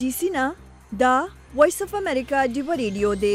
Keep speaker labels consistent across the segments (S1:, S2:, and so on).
S1: D C نه دا وایس اف امریکا ډیو ریډیو دی.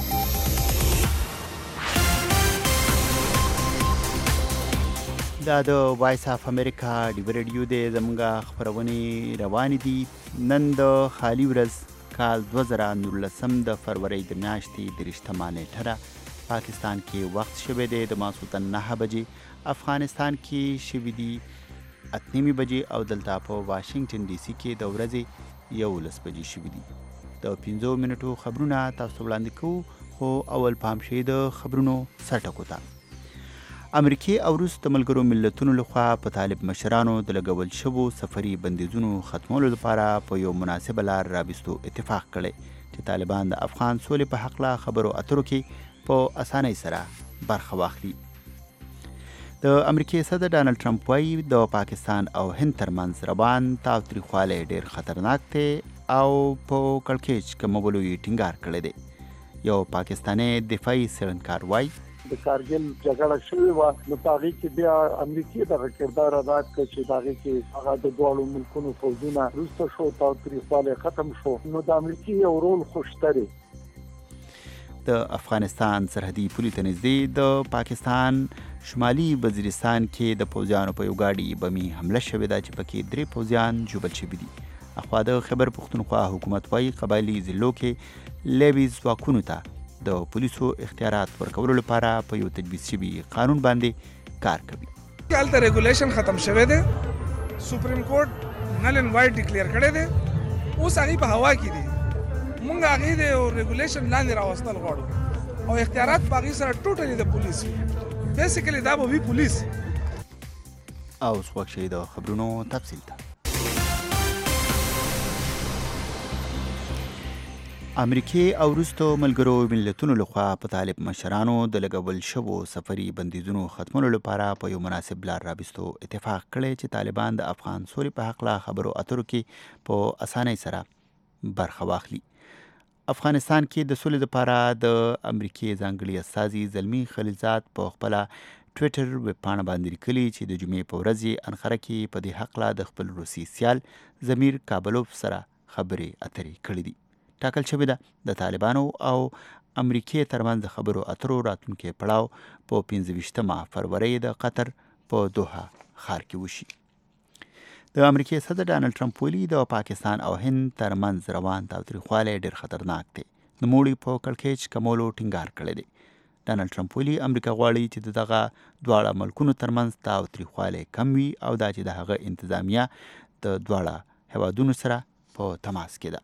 S2: دا د وایس اف امریکا ډیو ریډیو دی. زموږ خبرونه روان دي. نن د خالی ورځ کال 2019 د فروری د میاشتې 30 نیټه پاکستان کې وخت شوی دی د ماسوتن 9 بجې، افغانستان کې شوی دی 8 بجې او دلته په واشنگټن ډي سي کې د ورځې 11 بجې شوی دی. د 15 منټو خبرونه تاسو وړاندې کوو، خو اول پام شي د خبرونو سرټکو ته. امریکای او روس د ملګرو ملتونو لخوا په طالب مشرانو د لګول شوو سفري بندیزونو ختمولو لپاره په یو مناسبه لار رابستو اتفاق کړی چې طالبان د افغان سولې په حق له خبرو اترو کې په اسانۍ سره برخه واخلي. د امریکای صدر ډانلډ ټرمپ وايي د پاکستان او هند ترمنځ روان تاوتریخوالی ډیر خطرناک دی او په کړکېچ کمولو یې ټینګار کړی دی. یو پاکستاني دفاعي څېړنکار وايي
S3: د کارګل جګړه شوې وه، نو په هغې کې بیا امریکې دغه کردار ادا کړ چې په هغې کې هغه د دواړو ملکونو فوجونه وروسته شو، تاوتریخوالی ختم شو، نو د امریکې یو رول خو شته دی.
S2: د افغانستان سرحدي پولې ته نږدې د پاکستان شمالي وزیرستان کې د پوځیانو په یو ګاډي بمي حمله شوې ده چې پکې 3 پوځیان ژوبل شوي دي. اخوا د خیبر پښتونخوا حکومت وايي قبایلي ضلعو کې لیوي ځواکونو ته د پولیسو اختیارات ورکولو لپاره په یو تجویز شوي قانون باندې کار کوي.
S4: هلته ریګولیشن ختم شوی دی، سپریم کورټ نل اینڈ وایډ ډیکلیئر کړی دی، اوس هغې په هوا کې دي. مونږ هغې د ریګولیشن لاندې راوستل غواړو او اختیارات په هغې سره ټوټلي د پولیس بیسیکلی دا به وي پولیس.
S2: او اوس وخت شي د خبرونو تفصیل ته. امریکای او وروستو ملګرو ملتونو لخوا په طالب مشرانو د لګول شوو سفري بندیزونو ختمولو لپاره په یو مناسب لار رابستو اتفاق کړی چې طالبان د افغان سولې په حق له خبرو اترو کې په اسانۍ سره برخه واخلي. افغانستان کې د سولې لپاره د امریکای ځانګړي استازي زلمي خلیلزاد په خپله ټویټر ویب پاڼه باندې لیکلي چې د جمعې په ورځ یې انقره کې په دې هکله د خپل روسي سیال زمیر کابلوف سره خبرې اترې کړې دي. ټاکل شوې ده د طالبانو او امریکای ترمنځ د خبرو اترو راتلونکی پړاو په 25 فروری د قطر په دوحه ښار کې وشي. د امریکای صدر ډانلډ ټرمپ ویلي د پاکستان او هند ترمنځ روان تاوتریخوالی ډیر خطرناک دی. نوموړي په کړکېچ کمولو ټینګار کړی دی. ډانلډ ټرمپ ویلي امریکا غواړي چې دغه دواړه ملکونو ترمنځ تاوتریخوالی کم وي او دا چې د هغه انتظامیه د دواړه هیوادونو سره په تماس کې ده.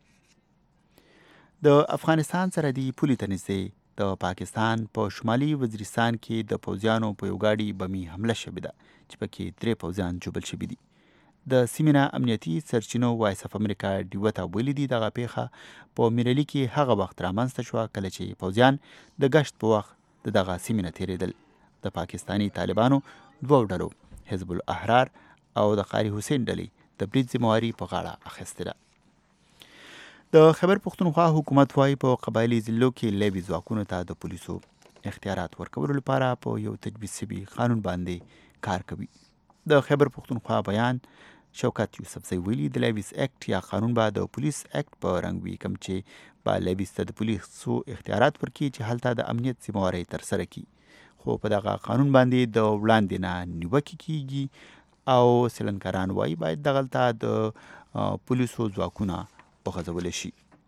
S2: د افغانستان سرحدي پولې ته نږدې د پاکستان په شمالي وزیرستان کې د پوځیانو په یو ګاډي بمي حمله شوې ده چې پکې 3 پوځیان ژوبل شوي دي. د سیمې نه امنیتي سرچینو وایس اف امریکا ډیو ته ویلي دي دغه پیښه په میرلي کې هغه وخت رامنځته شوه کله چې پوځیان د گشت په وخت دغه سیمې نه تېرېدل. د پاکستاني طالبانو 2 ډلو حزب الاحرار او د قاري حسین ډلې د برید ذمهواري په غاړه اخیستې ده. د خیبر پښتونخوا حکومت وايي په قبایلي ضلعو کې لیوي ځواکونو ته د پولیسو اختیارات ورکولو لپاره په یو تجویز شوي قانون باندې کار کوي. د خیبر پښتونخوا بیان شوکت یوسفزی ویلي د لیویس اکټ یا قانون به د پولیس اکټ په رنګ وي کوم چې به لیویس ته د پولیسو اختیارات ورکړي چې هلته د امنیت ذمهواري ترسره کړي. خو په دغه قانون باندې د وړاندې نه نیوکې کیږي او څېړنکاران وايي باید دغلته د پولیسو ځواکونه وغځولی شي.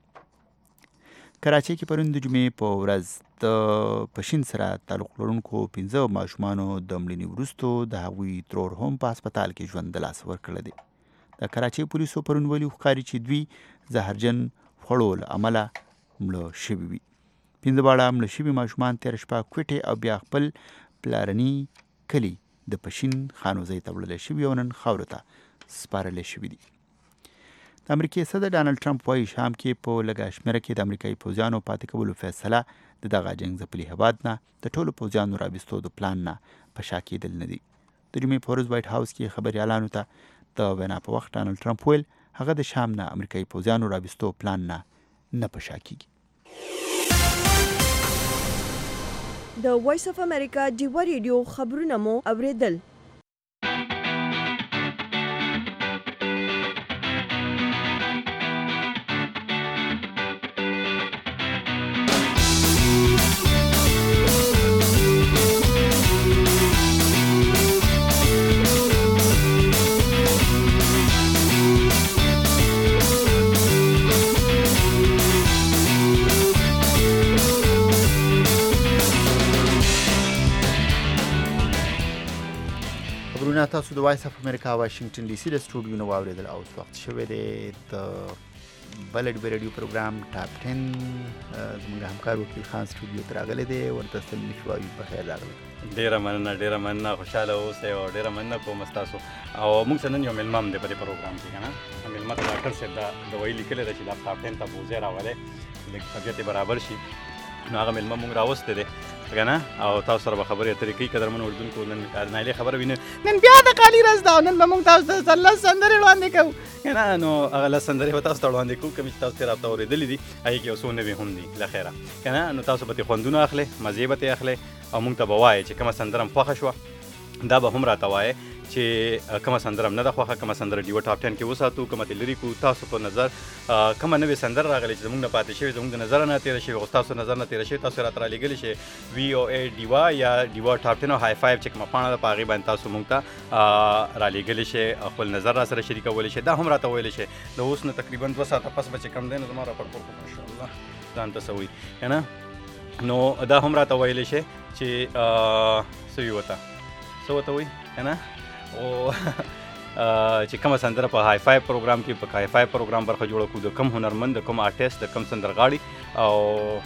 S2: کراچۍ کې پرون د جمعې په ورځ د پشین سره تعلق لرونکو 15 ماشومانو د مړینې وروستو د هغوی ترور هم په هسپتال کې ژوند د لاسه ورکړی دی. د کراچۍ پولیسو پرون ویلي ښکاري چې دوی زهرجن خوړو له امله مړه شوي وي. 15 واړه مړه شوي ماشومان تېره شپه کوټې او بیا خپل پلارني کلي د پشین خانوزۍ ته وړلی شوي او نن خاورو ته سپارلی شوي دي. د امریکای صدر ډانلډ ټرمپ وايي شام کې په لږه شمېره کې د امریکایي پوځیانو پاتې کولو فیصله د دغه جنګ ځپلي هېواد نه د ټولو پوځیانو رابستو د پلان نه په شا کېدل نه دي. د جمعې په ورځ وایټ هاوس کې خبریالانو ته د وینا په وخت ډانلډ ټرمپ ویل هغه د شام نه امریکایي پوځیانو رابستو پلان نه په شا کېږي.
S1: د وایس اف امریکا ډیو ریډیو خبرونه مو اوریدل.
S2: مننه. تاسو د وایس اف امریکا واشنگټن ډي سي د سټوډیو نو واوریدل او وخت شوه د بلډ ریډیو پروګرام ټاپ 10 زموږ همکار وکیل خان سټوډیو ته راغلی دی. ورته سلام شوایو په خیر راغلی.
S5: ډیره مننه خوشاله اوسئ او ډیره مننه کوم تاسو. او موږ سره نن یو ملمم دی په دې پروګرام کې کنه. ملمت ډاکټر صاحب د ویلي کله چې د ټاپ 10 ته بوزه راولې د طبيعت برابر شي نو هغه ملمم موږ راوسته دي کنه. او تاسو سره خبرې اترې کوي قدرمن اردوونکو. نن نایله خبره ویني نن بیا د قالی راز دا نن به موږ تاسو ته الله سندرې وړاندې کوو کنه. نو هغه له سندرې به تاسو ته وړاندې کوو کوم چې تاسو ته راته اورېدلې دي هغه کې اوسونه به هم دي له خیره کنه. نو تاسو به خوندونه اخلي مزه به اخلي او موږ ته به وایي چې کومه سندرم خوښه شوه دا به هم راته وایي چې کومه سندرم نه ده خوښه کومه سندره ډیو ټاپ 10 کې وساتو کومه لري کو تاسو په نظر کومه نوې سندره راغلي چې موږ نه پاتې شوی زموږ د نظر نه تیر شي او تاسو نظر نه تیر شي تاسو راته را لګل شي وی او ای ډیوا یا ډیوا ټاپ 10 او های 5 چې کومه پاڼه د پاغي باندې تاسو موږ ته را لګل شي خپل نظر را سره شریکول شي. دا هم راته ویل شي د اوس نه تقریبا 2 ساعته پس به کم دین زما را پړ ان شاء الله ځان ته سوي کنه. نو دا هم راته ویل شي چې سوي وتا سو ته وي کنه. او چې کومه سندره په های 5 پروګرام کې په های 5 پروګرام برخه جوړه کو د کم هنرمند د کم آرټیست د کم سندرغاړي او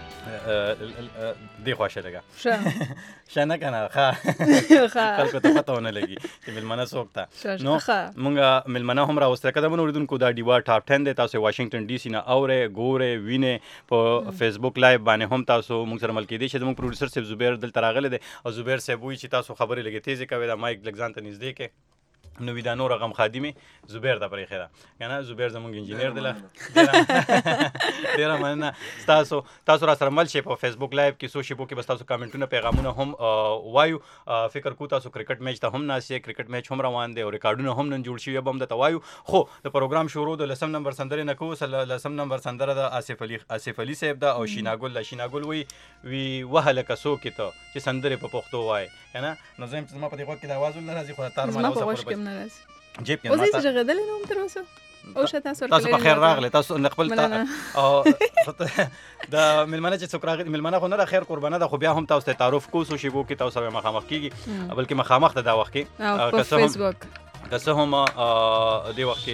S5: دی خوښه لګا شنه کنه ښه خلکو ته پته ونه لګي چې ملمنه څوک ته. نو مونږ ملمنه هم راوستل کده مونږ اوریدونکو دا ډیوا ټاپ 10 دی تاسو واشنگټن ډي سي نه اورې ګورې وینې په فیسبوک لایو باندې هم تاسو مونږ سره ملګری دي چې زموږ پروډوسر صاحب زبیر دلته راغلی دی او زبیر صاحب وایي چې تاسو خبرې لګې تیزې کوي دا مایک لګ ځان ته نږدې کې نو وی دا نور غم خادمي زبیر د پرې خیره کنه. زبیر زموږ انجینیر دی ډیره مننه تاسو را سره مل شي په فیسبوک لایو کې سوشي بو کې بس تاسو کمنټونه پیغامونه هم وایو. فکر کو تاسو کرکټ میچ ته هم ناسي کرکټ میچ هم روان دی او ریکارډونه هم نن جوړ شي به هم د توایو. خو د پروګرام شروع د لسم نمبر سندره نه کو لسم نمبر سندره د آصف علي صاحب دا او شیناګل وی وهله کسو کې ته چې سندره په پښتو وای کنه. نو زم چې ما په دې وخت کې د आवाज نه راځي خو تار ما اوسه جيب کې
S6: ماته اوسې غدل نو تر اوسه او شته
S5: تاسو په خیر راغله تاسو خپل او د ملمنه چې څوک راغلی ملمنه خو نه خیر قربانه ده خو بیا هم تاسو ته تعارف کو سو شی بو کې تاسو سره مخامخ کیږي بلکې مخامخ ته دا وخت کې
S6: په فیسبوک
S5: که هم دی وخت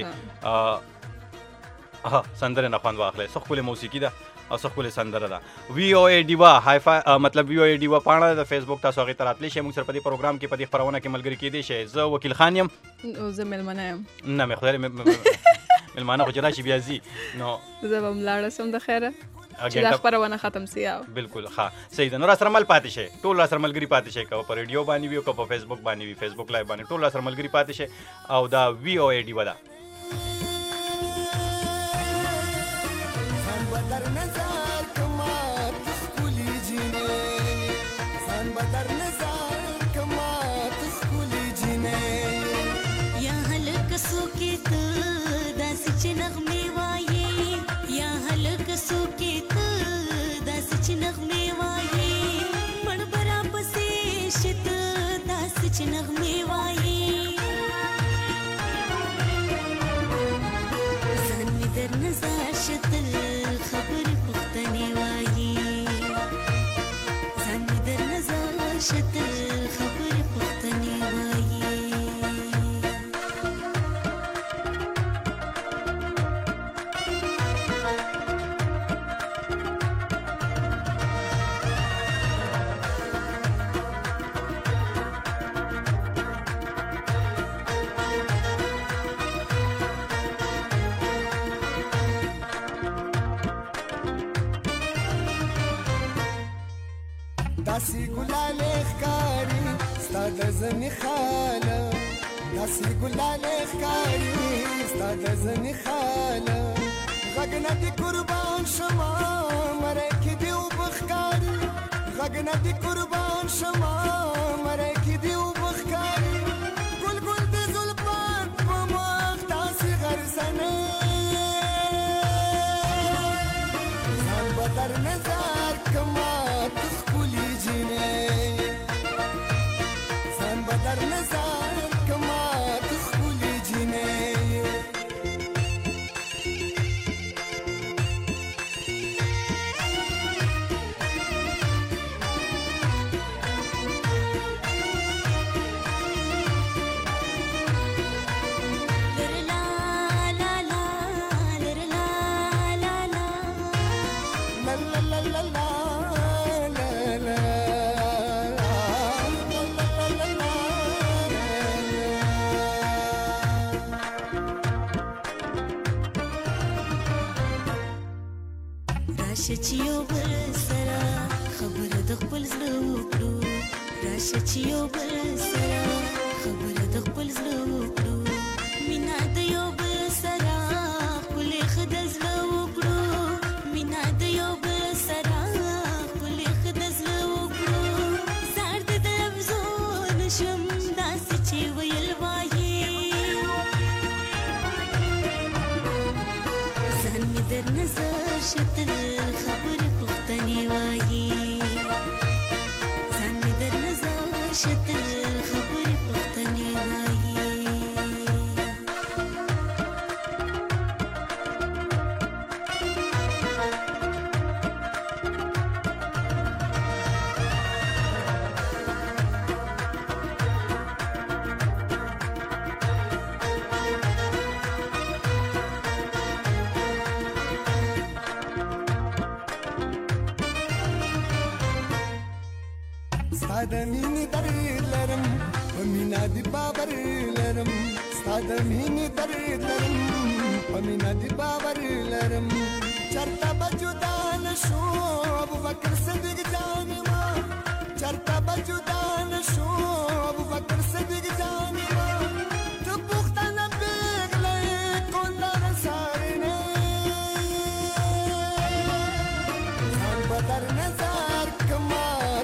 S5: کې سندره نه خوان واخلې سو خپل موسیقي ده او څه خپل سندره ده وی او ای ډیوا های 5 مطلب وی او ای ډیوا پاڼه د فیسبوک تاسو هغه تراتلی شي موږ سره په دې پروګرام کې په دې خبرونه کې ملګری کېدی شي. زه وکیل خان یم
S6: او زه ملمنه یم
S5: نه مې خدای ملمانه خو جراشي بیا زی نو
S6: زه به ملاړه سم د خیره چې دا خبرونه ختم سي.
S5: بالکل ښه صحیح ده. نو را سره مل پاتې شي ټول را سره ملګری پاتې شي که په ریډیو باندې وي او که په فیسبوک باندې وي فیسبوک لایو باندې ټول را سره ملګری پاتې شي او دا وی او ای ډیوا ده.
S7: داسې ګلالې ښکاري ستا د زنې خاله داسې ګلالې ښکاري ستا د زنې خاله غږ نه دې قربان شمه مری کې دې اوبه ښکاري غږ نه دې قربان شمه مری کې دې اوبه ښکاري ګل ګل دې زلفان په مخ داسې غرڅنې ځان به در نظر کما
S8: راشه چې یو بل سره خبره د خپل زړه وکړو راشه چې یو بل سره خبره د خپل زړه وکړو مینا د یو بل سره خپلې ښه د زړه وکړو مینا د یو بل سره خپلې ښه د زړه وکړو زار د لفظو نشم داسې چې ویل وایي ځان مې در نظر شتل خبرې پوښتنې وایي ځان مې در نظر شتل خبرې پوښتنې وایي
S7: ستا د مینې درد لرم په مینا دې باور لرم ستا د مینې درد لرم په مینا دې باور لرم چرته به جدا نشو ابوبکر صدیق جان ما چرته به جدا نشو ابوبکر صدیق جان ما ته پوښتنه پېغلې کونډه سارنه ځان به در نظر کما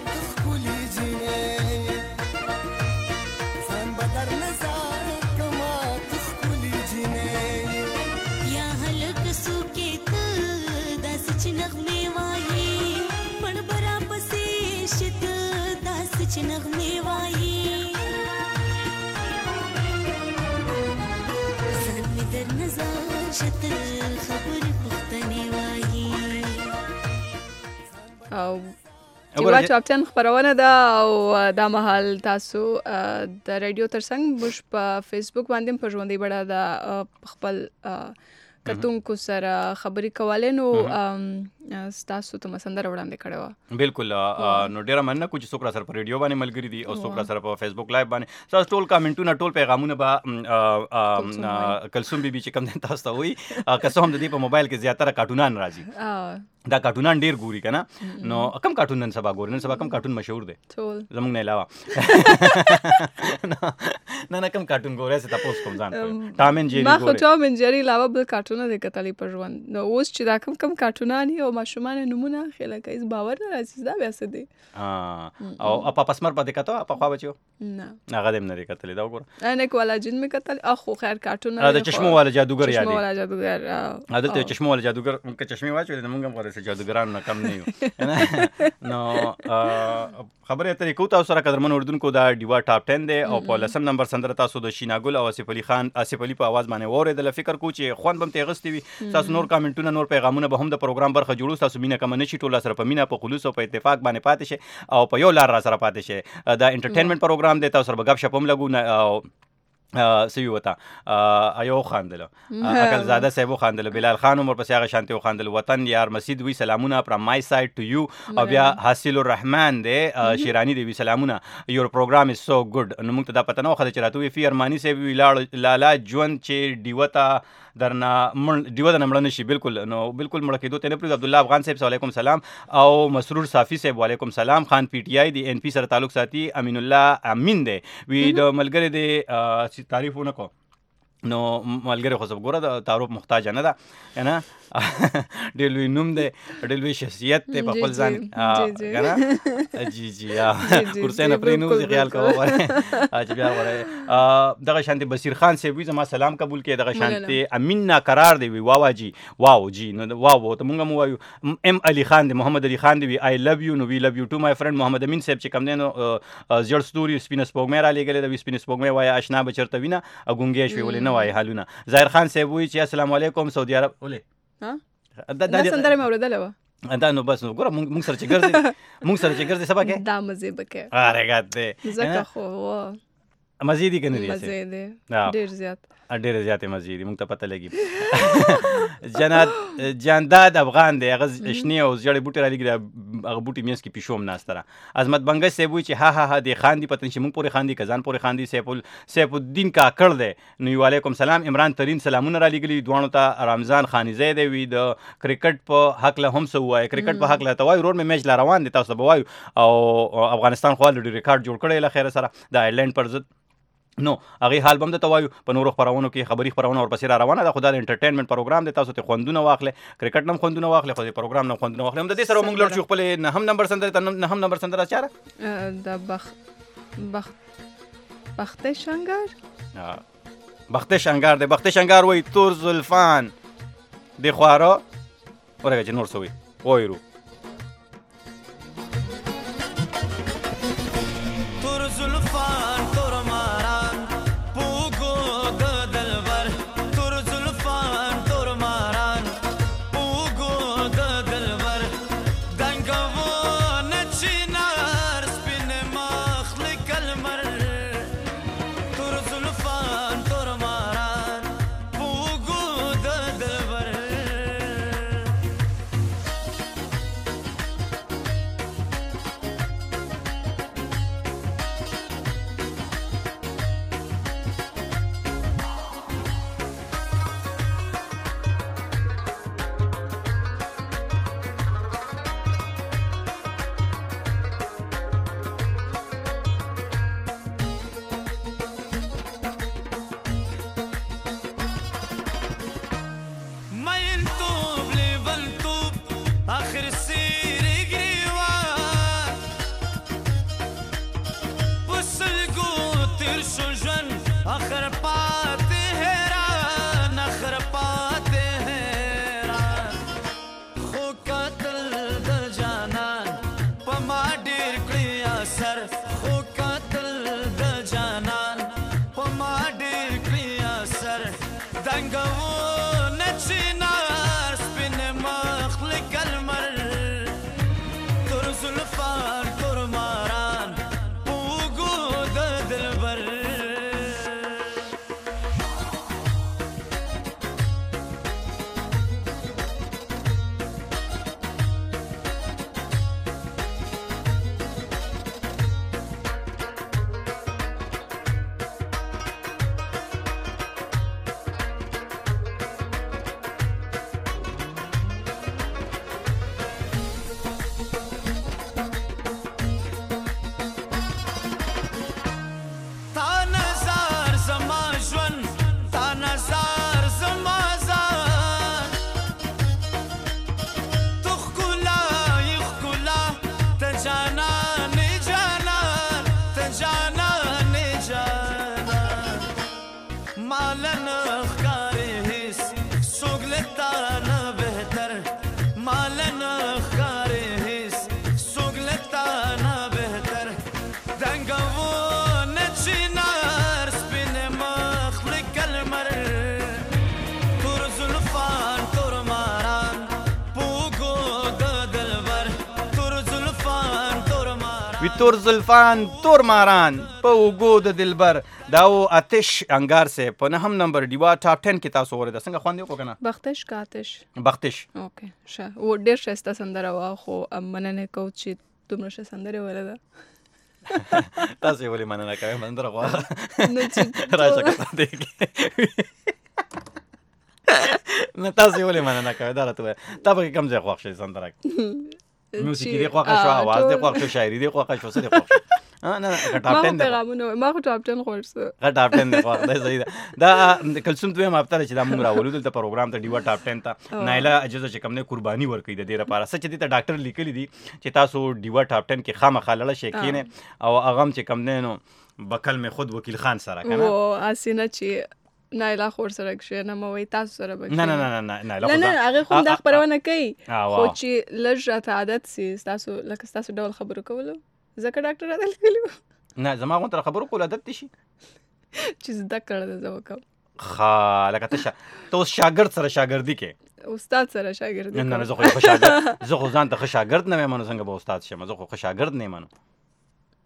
S8: چې نغمې وایي ځان مې در نظر شتل خبرې پوښتنې وایي
S6: او جیوا ټاپ 10 خبرونه ده او دا مهال تاسو د رادیو ترڅنګ موږ په فیسبوک باندې په ژوندۍ بڼه د خپل کتونکو سره خبرې کولې نو ستاسو ته مسندر وړاندې کړو
S5: بالکل نو ډیره مننه کوم چې څوک را سره په ریډیو باندې ملګری دي او څوک را سره په فیسبوک لایو باندې تاسو ټول کامنټونه ټول پیغامونه به کلثوم بیبي چې کوم تاسو ته وي که څه هم د دې په موبایل کې زیاتره کارټونان راځي دا کارټونان ډیر ګوري کنه نو کم کارټون نن سبا ګوري نن سبا کم کارټون مشهور دي
S6: ټول
S5: زمونږ نه علاوه نه کم کارټون ګوري څه تاسو کوم ځان ټام اینڈ جیری
S6: ما خو ټام اینڈ جیری علاوه بل کارټونه د کتلې په ژوند نو اوس چې دا کم کارټونان او ماشومان نمونه خله کوي باور نه راځي دا بیا څه دي
S5: او اپا پسمر باندې کته اپا خو بچو
S6: نه
S5: هغه دې نه کتلې دا وګوره
S6: نه کولا جن می کتل اخو خیر کارټون
S5: دا چشمو والا جادوګر یاد
S6: چشمو والا جادوګر
S5: عادت چشمو والا جادوګر که چشمه واچو د موږ هم غواړو چې جادوګران نه کم نه یو نو خبرې اترې کو تاسو سره قدرمن اردوونکو دا ډیوا ټاپ 10 دی او په لسم نمبر سندره تاسو د شیناګل او آصف علي خان آصف علي په आवाज باندې اوریدل فکر کو چې خوان بم تیغستې وي تاسو نور کامنټونه نور پیغامونه به هم د پروګرام برخه جوړو تاسو مینه کم نه شي ټول سره په مینه په خلوص او په اتفاق باندې پاتې شي او په یو لار را سره پاتې شي دا انټرټینمنت پروګرام دی تاسو سره غب شپ هم لګو او سوي وتا ایو خاندل اکل زاده صاحب خاندل بلال خان عمر پس هغه شانتي خاندل وطن یار مسجد وی سلامونه فرام مای سایډ ټو یو او بیا حاصل الرحمن دی شیرانی دی وی سلامونه یور پروګرام از سو ګډ نو موږ ته دا پته نه خو چې راتوي فی ارمانی صاحب وی لالا جون چې دیوتا درنا دیو د نمړ نشي بالکل نو بالکل مړ کېدو ته نه پرې عبد الله افغان صاحب علیکم سلام او مسرور صافی صاحب علیکم سلام خان پی ټی آی دی ان پی سره تعلق ساتي امین الله امین دی وی د ملګری دی تعریفونه کو نو ملګری خو سب ګوره د تعارف محتاج نه ده کنه ډېر لوی نوم دی ډېر لوی شخصیت دی په خپل ځان کنه جی کورسۍ نه پرې نو خیال کوه چې بیا وره دغه شانتي بصیر خان صاحب وي زما سلام قبول کړي دغه شانتي امین ناقرار دی وی واوا جی واو جی نو واو ته مونږ مو وایو ام علي خان دی محمد علي خان دی وی آی لو یو نو وی لو یو ټو مای فرند محمد امین صاحب چې کوم دی نو زړ ستوري سپینس پوګمې را لګلې د سپینس پوګمې وای آشنا بچرته وینا اګونګې شوی ولې نه وای حالونه ظاهر خان صاحب وی چې السلام علیکم سعودي عرب ولې
S6: دا سندره مې اوریدله و
S5: دا نو بس نو ګوره مونږ سره چې ګرځي سبا کې
S6: دا مزه بکې
S5: اره ګاته
S6: زکه خو
S5: مزه دي کنه دي
S6: مزه دي ډیر زیات
S5: ډېرې زیاتې مزې دي، موږ ته پته لګي. جانداد افغان دی، هغه شنې او زیړې بوټي رالېږي، هغه بوټي منځ کې پیشو هم ناسته ده. عظمت بنګش صاحب وایي چې ها دې خاندي، پته نه چې موږ پورې خاندي که ځان پورې خاندي. سیف الدین کاکړ دی، نو وعلیکم سلام. عمران ترین سلامونه رالېږلي دواړو ته. رمضان خانزی دی، وي د کرکټ په هکله هم څه ووایه، کرکټ په هکله ته وایو. ورور مې میچ لا روان دی، تاسو ته به وایو. او افغانستان خو الریډي ریکارډ جوړ کړی له خیره سره د آیرلینډ پر ضد. نو هغې حال به هم درته وایو. په نورو خپرونو کې خبري خپرونه ورپسې را روانه ده، خو دا د انټرټینمنټ پروګرام دی، تاسو ته خوندونه واخلئ، کرکټ نه هم خوندونه واخلئ، خو د پروګرام نه هم خوندونه واخلئ. هم د دې سره موږ لوړ شو خپلې نهم نمبر سندرې ته. نهم نمبر سندره چاره
S6: د بختش انګار
S5: بختش انګار دی. بختش انګار وایي تور زلفان د خواره ورګه چې نور څه وایي وایرو.
S9: تور زلفان تور ماران پوگو د دلبر، تور زلفان تور ماران پوگو د دلبر، دنګو نچینار سپین مخلق المر، تور زلفان تور ماران پوگو د دلبر. مین توب لیبل توب آخر سیری گریوان، پسلگو تیر شو ژوند آخر پاتې حیران، آخر پاتې حیران. خو قاتل د جانان په ما ډېر کړی اثر، خو قاتل د جانان په ما ډېر کړی اثر، دنګو نچینار سپین مخلق المر، تور زلفان تور ماران پوگو د دلبر. تا نظر زما ژوند، تا نظر زما ځان، تو ښکلایې ښکلا، ته جانانې جانان، ته جانانې جانان. ماله نه ښکارې هېڅ څوک له تا نه بهتر، ماله نه ښکارې هېڅ څوک له تا نه بهتر، دنګو نچینار سپین مخلق المر، تور زلفان تور ماران پوگو د دلبر، تور زلفان تور ماران.
S5: وی تور زلفان تور ماران په اوږو د دلبر. دا و آتش انګار صاحب په نهم نمبر ډیوا ټاپ 10 کې تاسو اورېده. څنګه خوند یې وکړو که نه؟
S6: بختش که آتش؟
S5: بختش.
S6: اوکې ښه، و ډېر ښایسته سندره وه، خو مننه کوو چې دومره ښه سندرې ویله ده.
S5: تاسو یې ولې مننه کوئ؟ سندره خو
S6: نو چې
S5: راشه که ته دې کې نه تاسو یې ولې مننه کوئ؟ دا راته ووایه تا پکې کوم ځای خوښ شي سندره کې؟ موسیقي دې خوښه شوه، اواز دې خوښ شو، شاعري دې خوښه شو، څه دې خوښ شو؟ نه ټاپ 10 دی.
S6: ما خو ټاپ 10 خوښ شو.
S5: ټاپ 10 دی خوښ دی، صحیح ده. دا کلثوم دویم هفته ده چې دا موږ راولو دلته پروګرام ته ډیوا ټاپ 10 ته. نایله اجازه چې کوم نه قرباني ورکوي د دې لپاره. څه چې دې ته ډاکټر لیکلي دي چې تاسو ډیوا ټاپ 10 کې خامخا لاړه شئ کښېنئ، او هغه هم چې کوم دی نو بکل مې خود وکیل خان سره که نه
S6: هسې نه چې نایله خور سره کښېنم او وایي تاسو سره به
S5: نه
S6: هغې خو هم دا خپرونه کوي، خو چې لږ راته عادت سي ستاسو لکه ستاسو ډول خبرو کولو، ځکه ډاکټر راته لیکلي وو
S5: نه زما غونته خبرو کول عادت دي شي
S6: چې زده کړه ده زه وکړم.
S5: ښه لکه ته اوس شاګرد سره شاګردي کې
S6: استاد سره شاګردي
S5: نه زه خو ښه شاګرد زه خو ځان ته ښه شاګرد نه یم نو څنګه به استاد شم؟ زه خو ښه شاګرد نه یم نو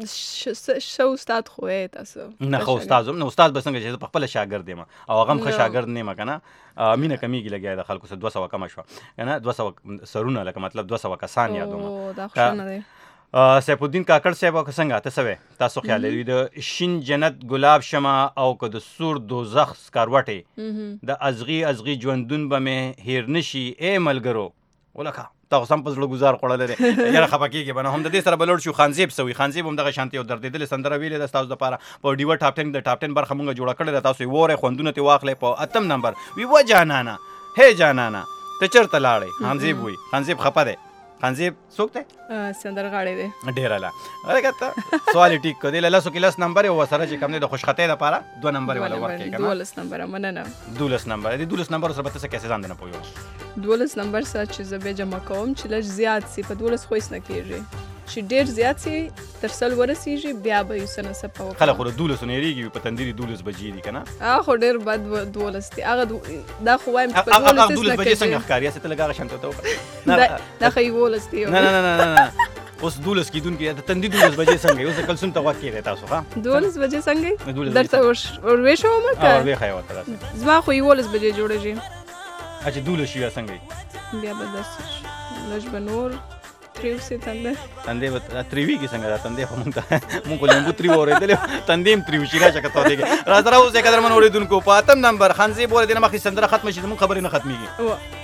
S6: شو استاد خو تاسو
S5: نه خو استاد نو استاد بسنګ چې په خپل شاګرد یم او هغه هم ښه شاګرد نه کنه مینه کمیږي لګیا د خلکو سره 200 کم شو کنه 200 سرونه لکه مطلب 200 کسان یادوم
S6: دا خوشنه دی
S5: سیف الدین کاکړ صاحب څنګه تاسو تاسو خیال لرئ د شین جنت ګلاب شمه او که د سور دوزخ سکروټي د ازغي ژوندون به مې هیر نشي اے ملګرو ولکه تاسو سم په زړه گزار خوړل لري یاره خپکیږي بنه هم د دې سره بلوړ شو خانزیب سوی خانزیب هم دغه شانتي او دردیدل سندره ویلې د تاسو لپاره په ډیو ټاپ 10 د ټاپ 10 برخه مونږ جوړه کړې تاسو وره خوندونه تی واخلې په اتم نمبر وی و جانانا هي جانانا ته چرته لاړې خانزیب وی خانزیب خپه ده خانزیب څوک ته
S6: سندرغاړي دی
S5: ډیر لا ورګه سوال ټیک کو دی لاله سو کلاس نمبر او سره چې کم نه د خوشخطه لپاره 2 نمبر ولا ورکې کنه
S6: 12 نمبر مننه
S5: 12 نمبر دی 12 نمبر سره به تاسو کیسه ځان نه پویو
S6: 12 نمبر سره چې زه به جمع کوم چې لږ زیات سي په 12 خو هیڅ نه کیږي چې ډیر زیات سي تر سل ورسیږي بیا به یو سنه سپاو
S5: خلک خو 12 نه ریږي په تندري 12 بجې دي کنه
S6: خو ډیر بد 12 دي هغه دا خو وایم په 12
S5: بجې څنګه ښکاریا ست لګا شانته ته
S6: دا خو 12 دي
S5: نه اوس 12 کیدون کې د تندي 12 بجې څنګه اوس کلسوم ته واکې دی تاسو ها
S6: 12 بجې څنګه درته ور وښو مکه
S5: ور وښه وته تاسو
S6: زما خو 12 بجې جوړېږي
S5: اچھا 12 شي څنګه
S6: بیا به داسې لږ بنور تریوسي تندې
S5: به تریوي کې څنګه دا تندې خو مونږ لیمبو تریو اورېدل تندې تریو شي راځه کته دیږي راځه راو زه قدر من اوریدونکو په اتم نمبر خانزیب ور دینه مخې سندره ختم شي مونږ خبرې نه ختميږي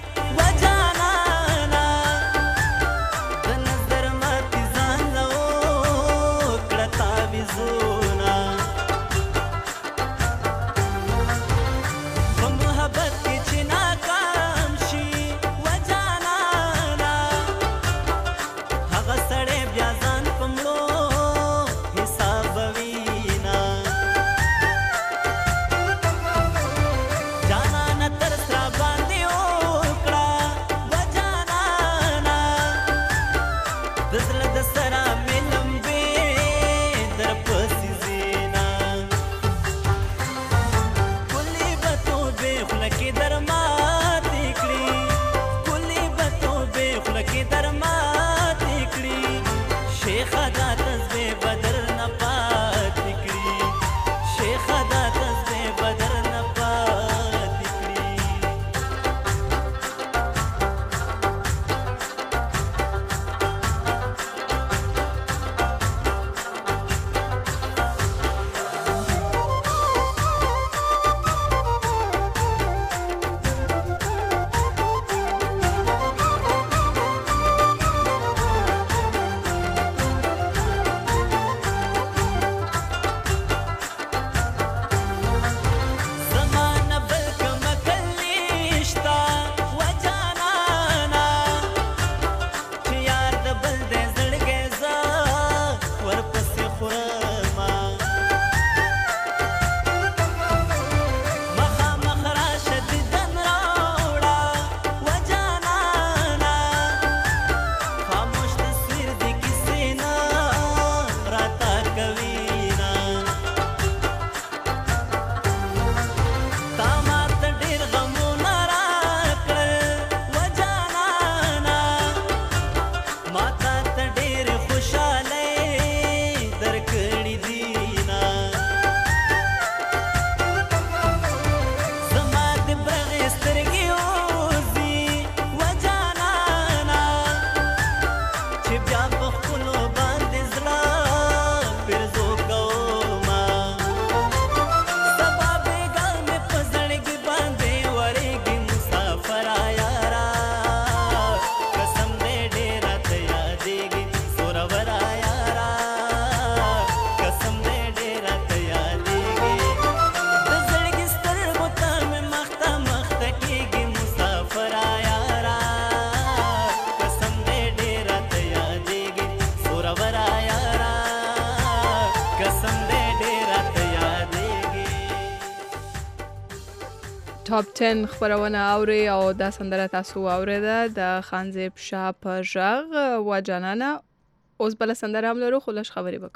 S6: ټاپ 10 خبرونه اوري او دا سندره تاسو اوریده د خانزیب شاه په ژغ و جانانا اوس بل سندره هم لرو خو لږ خبرې وکړو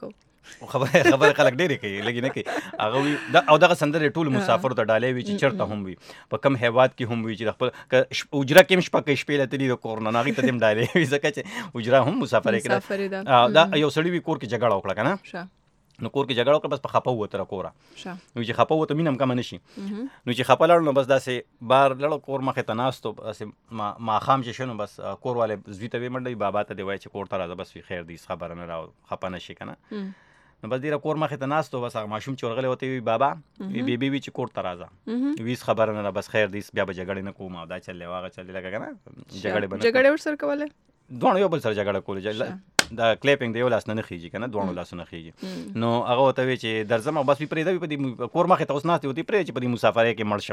S5: خبره خلک ډېرې کوي لګي نه کوي هغه وي او دغه سندرې ټول مسافر ته ډالې وي چې چېرته هم وي په کم هیواد کې هم وي چې د خپل اجره کې هم شپه کوي شپې لتلي د کور نه هغې ته دې هم ډالې وي ځکه چې اجره هم مسافرې کې دا یو سړي وي کور کې جګړه وکړه که نه نو کور کې جګړه وکړه بس په خپه ووته له کوره نو چې خپه ووته مینه هم کمه نه شي نو چې خپه لاړو نو بس داسې بار لاړو کور مخې ته ناستو داسې ماښام چې شو نو بس کور والے زوی ته ویې منډوي بابا ته دې وایي چې کور ته راځه بس وي خیر دی هېڅ خبره نه را خپه نه شي که نه نو بس ډېره کور مخې ته ناستو بس هغه ماشوم چې ورغلی ورته وي بابا بیبي وي چې کور ته راځه وي هېڅ خبره نه بس خیر دی بیا به جګړې نه کوم او دا چل دی او هغه چل دی لکه که نه
S6: جګړې ورسره کولې
S5: دواړو یو بل سره جګړه کولې دا کلیپینګ د یو لاس نه خېږي که نه دواړو لاسو نه خېږي نو هغه ورته وایي چې درځم او بس وي پرېږده وي په دې کور مخې ته اوس ناست وي ورته پرېږده چې په دې مسافرۍ کې مړ شم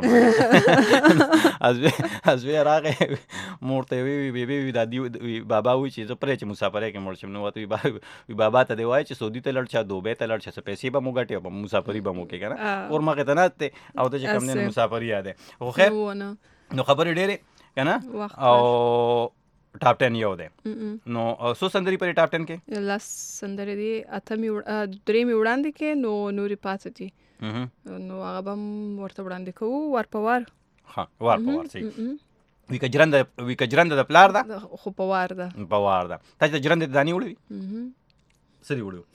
S5: ازوی راغی مور ته وی بیبي وي دا بابا وایي چې زه پرېږده چې مسافرۍ کې مړ شم نو ورته وي بابا ته دې وایي چې سعودي ته لاړ شه دوبۍ ته لاړ شه څه پیسې به مو ګټې او مسافري به مو وکړې که نه کور مخې ته ناست دی او ته چې کوم دی مسافري یاد دی خو خیر نو خبرې ډېرې که نه او ټاپ 10 یو دی نو څو سندرې پرې ټاپ 10 کې
S6: لاس سندرې دي درې مې وړاندې کې نو نورې پاتې دي نو هغه به هم ورته وړاندې کوو وار په وار
S5: وار په وار صحیح ویکه جرنده د پلار ده
S6: خو په وار ده
S5: په وار ده تا چې د جرندې دانې وړې وي څه دې وړې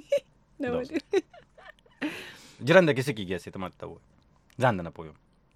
S5: جرنده کې څه کېږي هسې ته ماته ووایه ځان نه پوهیم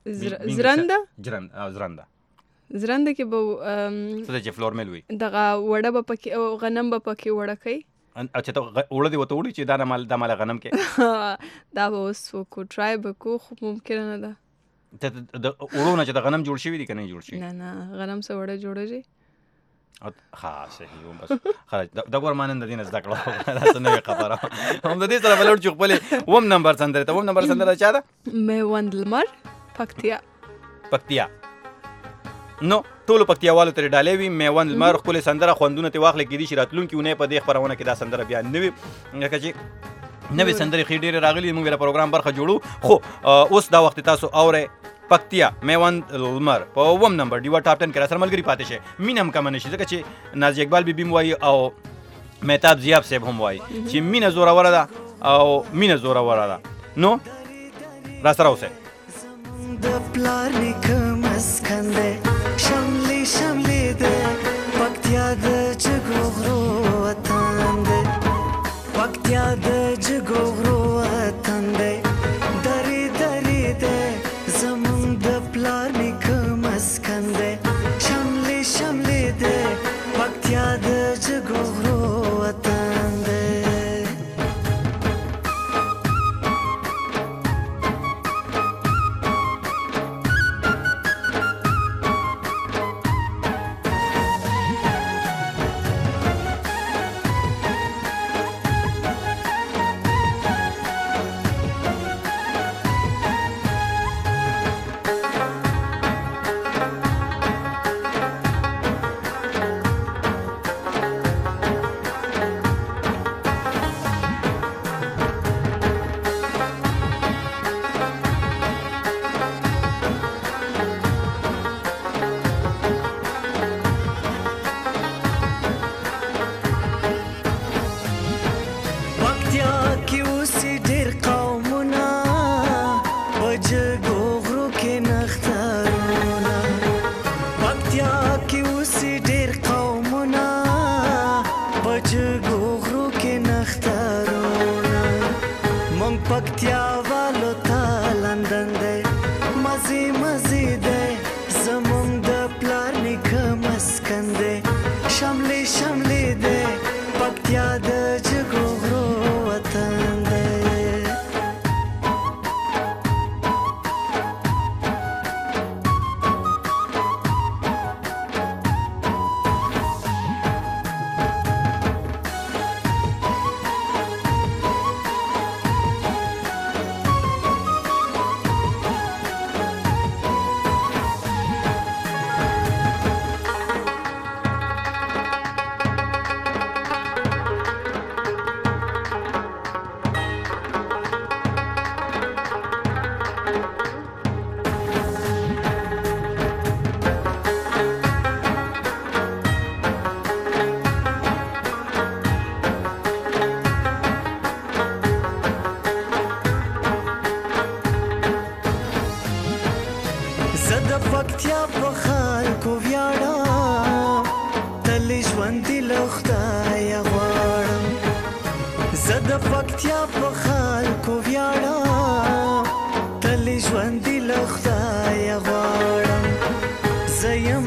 S6: زرنده کې به
S5: څه دی چې فلور میل وي
S6: دغه وړه به پکې او غنم به پکې وړه کوي
S5: اچھا ته وړه دې ورته وړي چې دا مال غنم کې
S6: دا به اوس وکړو ټرای به کوو خو ممکنه نه ده
S5: ته د وړو نه چې د غنم جوړ شوي دي که نه جوړ شوي
S6: نه غنم څه وړه جوړېږي
S5: ښه صحیح بس دا ګور ما نن د دې نه زده کړه داسې نوې خبره هم د دې سره به لوړ چې خپلې اووم نمبر سندرې ته اووم نمبر سندره چا ده
S6: میوند لمر پکتیا
S5: نو ټولو پکتیاوالو ترې ډالې وي میوند لمر ښکلې سندره خوندونه ترې واخلې کېدای شي راتلونکي اونۍ په دې خپرونه کې دا سندره بیا نه وي لکه چې نوې سندرې ښې ډېرې راغلي موږ د پروګرام برخه جوړو خو اوس دا وخت تاسو اورئ پکتیا میوند لمر په اووم نمبر ډیوا ټاپ 10 کې راسره ملګري پاتې شي مینه هم کمه نه شي ځکه چې نازي اقبال بیبي هم وایي او مهتاب ضیاب صاحب هم وایي چې مینه زوروره ده او مینه زوروره ده نو راسره اوسئ
S9: د پلار نیکه مسکن دی شملې شملې دی پکتیا د جګو غرو وطن دی پکتیا د جګو غرو وطن دی درې درې دی زمونږ د پلار نیکه مسکن دی شملې شملې دی پکتیا د جګو غرو وطن دی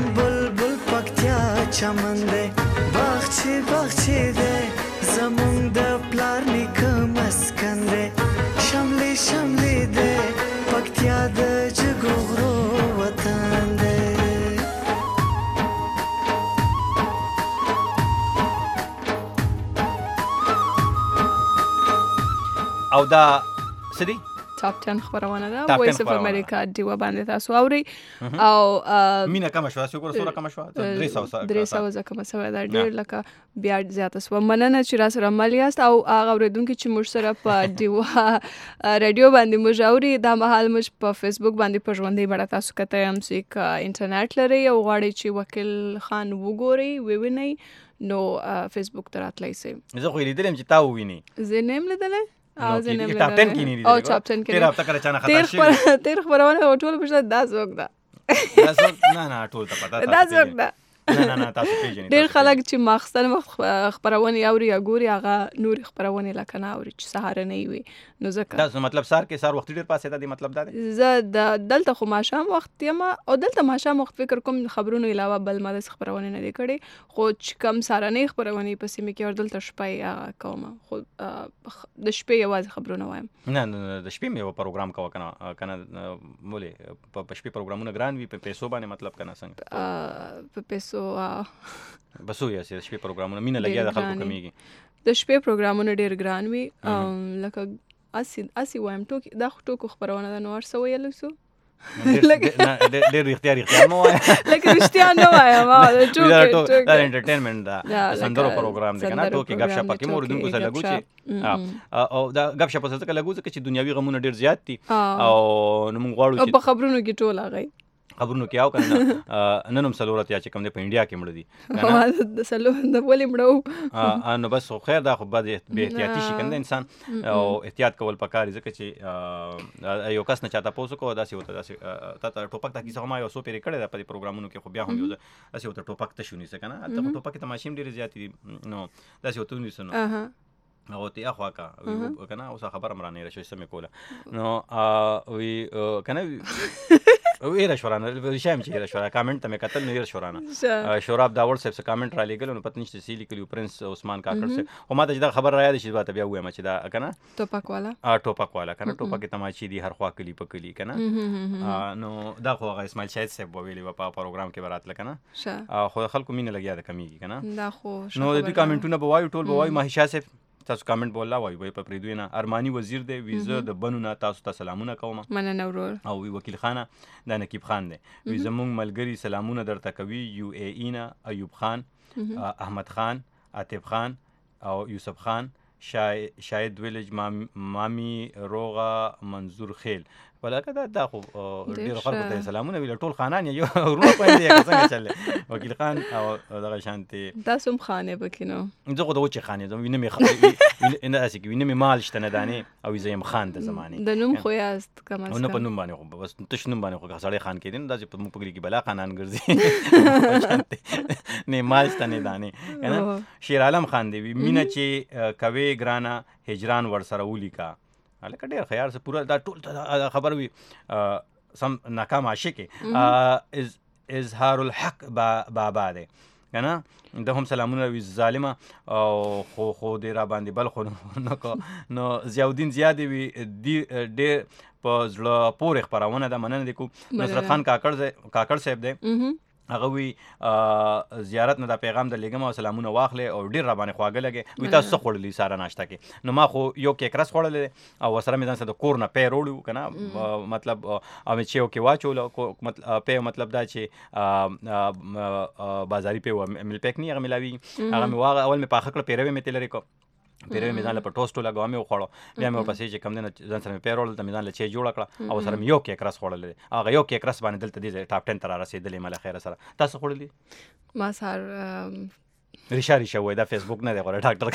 S9: بلبل پکتیا چمن دی باغچې باغچې دی زمونږ د پلار نیکه مسکن دی شملې شملې دی پکتیا د جګو غرو وطن دی
S5: او دا سدي
S6: ټاپ 10 خبرونه ده وایس اف امریکا دیو باندې تاسو اوري او
S5: مینا کم شو تاسو ګور سره کم شو 300
S6: زکه مسوي دا ډیر لکه بیا زیاته سو مننه چې را سره مالیاست او هغه اوریدونکو چې موږ سره په دیو رادیو باندې موږ اوري دا مهال موږ په فیسبوک باندې په ژوندۍ بڼه تاسو کته هم سیک انټرنیټ لري او غواړي چې وکیل خان وګوري ویني نو فیسبوک ته راتلای سي
S5: زه خو لیدلم چې تا ویني
S6: زه نیم لیدل او زه نیم
S5: ټاپ 10 کې نه دي
S6: او ټاپ 10 کې
S5: تیر هفته کړه چانه خطا شي
S6: تیر خبرونه ټول په شته داس وګدا
S5: نه ټول ته پتا
S6: داس وګدا
S5: نه تاسو پیژنئ
S6: ډېر خلک چې مخصن خبرونه اوري یا ګوري هغه نور خبرونه لکه نه اوري چې سهار نه وي نو ځکه
S5: دا مطلب سار کې سار وخت ډېر پاسه دا دی مطلب دا دی
S6: زه دلته خو ماشام وخت یم او دلته ماشام وخت فکر کوم خبرونه علاوه بل ما د خبرونه نه دی کړي خو چې کم سارانه خبرونه په سیمه کې اور دلته شپه کوم خو د شپې یوازې خبرونه وایم
S5: نه د شپې مې یو پروګرام کوه کنه مولې په شپې پروګرامونه ګران وي په پیسو باندې مطلب کنه څنګه
S6: په پیسو
S5: بسو یا سي شپې پروګرامونه مینه لګیا د خلکو کمیږي
S6: د شپې پروګرامونه ډېر ګران وي لکه اسی وایم ټوک دا ټوک خبرونه د نور سو ویل سو
S5: ډېر اختیار مو وای
S6: لکه رښتیا نه وایم ما د ټوک
S5: دا انټرټینمنت دا سندرو پروګرام دی کنه ټوکی غب شپ کې مور دونکو سره لګو چې او دا غب شپ سره لګو چې دنیوي غمونه ډېر زیات دي او نو موږ غواړو چې
S6: په خبرونو کې ټول هغه
S5: خبرونو کې او کنه ننم سلورت یا چې کوم د انډیا کې مړ دي
S6: د سلو د ولې مړو
S5: نو بس خیر دا خو به احتیاطي شي کنه انسان او احتیاط کول پکاري ځکه چې یو کس نه چاته پوسو کو داسې وته داسې تا ټوپک تا کیسه ما یو سو پیری کړی دا په پروګرامونو کې خو بیا هم یو داسې وته ټوپک ته شونی څه کنه ته ټوپک ته ماشین ډیر زیات دي نو داسې وته نو او ته اخوا کا کنه اوس خبر مرانه راشي سمې کوله نو وی کنه ویره شورانه شایم چې ویره شورانه کامنټ ته مې کتل نو ویره شورانه شوراب دا واتس اپ څخه کامنټ را لګل نو پته نشته سی لیکلی پرنس عثمان کاکړ سے او ما ته دا خبر را یاد شي با ته بیا وایم چې دا کنه
S6: ټوپک والا
S5: کنه ټوپک تماشې دي هر خوا کلی پکلی کنه نو دا خو اسماعیل شاهد صاحب ویلی په پروګرام کې برات لکنه خو خلکو مینه لګیا د کمیږي کنه
S6: دا خو
S5: نو د کامنټونه بوایو ټول بوایو ماهیشا صاحب تاسو کامنټ بولا وای په پریدوی نه ارمانی وزیر دی ویزه د بنونه تاسو ته سلامونه کوم
S6: مننه ورور
S5: او وکیل خانه د نقیب خان دی ویزه مونږ ملګری سلامونه درته کوي یو ای ای نه ایوب خان احمد خان عاطف خان او یوسف خان شاهد ویلج مامي روغه منظور خیل ولکه دا خو ډیر خلکو ته سلامونه ویل ټول خانان یو ورونه پاندې څنګه چلې وکیل خان او دغه شانتي
S6: تاسو هم خانه بکینو
S5: زه خو د وچه خانه زم وینم نه اسې کې وینم مال شته نه دانه او زیم خان د زمانه
S6: د نوم خو یاست کما
S5: نو په نوم باندې خو بس تش نوم باندې خو غسړې خان کې دین دا چې په موږ پګری کې بلا خانان ګرځي نه مال شته نه دانه کنه شیر عالم خان دی مینا چې کوي ګرانا هجران ور سره ولیکا لکه ډېر خیال سره پورا دا ټول خبر وي سم ناکام عاشق اظهار الحق بابا دی کنه د هم سلامونه وی ظالمه او خو دې را باندې بل خو نو ضیاءالدین زیادی وی ډېر په زړه پورې خبرونه ده مننه د کو نصرت خان کاکړ صاحب دی هغه وی زیارت نه د پیغام د لګم او سلامونه واخلې او ډیر را باندې خواږه لګي وی تاسو خورلې ساره ناشته کې نو ما خو یو کیک رس خورلې او سره مې ځان سره د کور نه پې وروړو کنه مطلب امې چې یو کې واچول مطلب دا چې بازاري په مل پک نه هغه ملاوي هغه مې واغ اول مې پاخه کړ پیروي مې تلری کو پیروي مې ځان له پټوستو لګاو مې وخړو بیا مې ورپسې چې کم نه ځان سره مې پیرول ته مې ځان له چې جوړ کړ او سره مې یو کیک رس خورلې هغه یو کیک رس باندې دلته دې ټاپ 10 تر رسیدلې مله خیر سره تاسو خورلې
S6: ما سر
S5: ریشا وای دا فیسبوک نه دی غوړ ډاکټر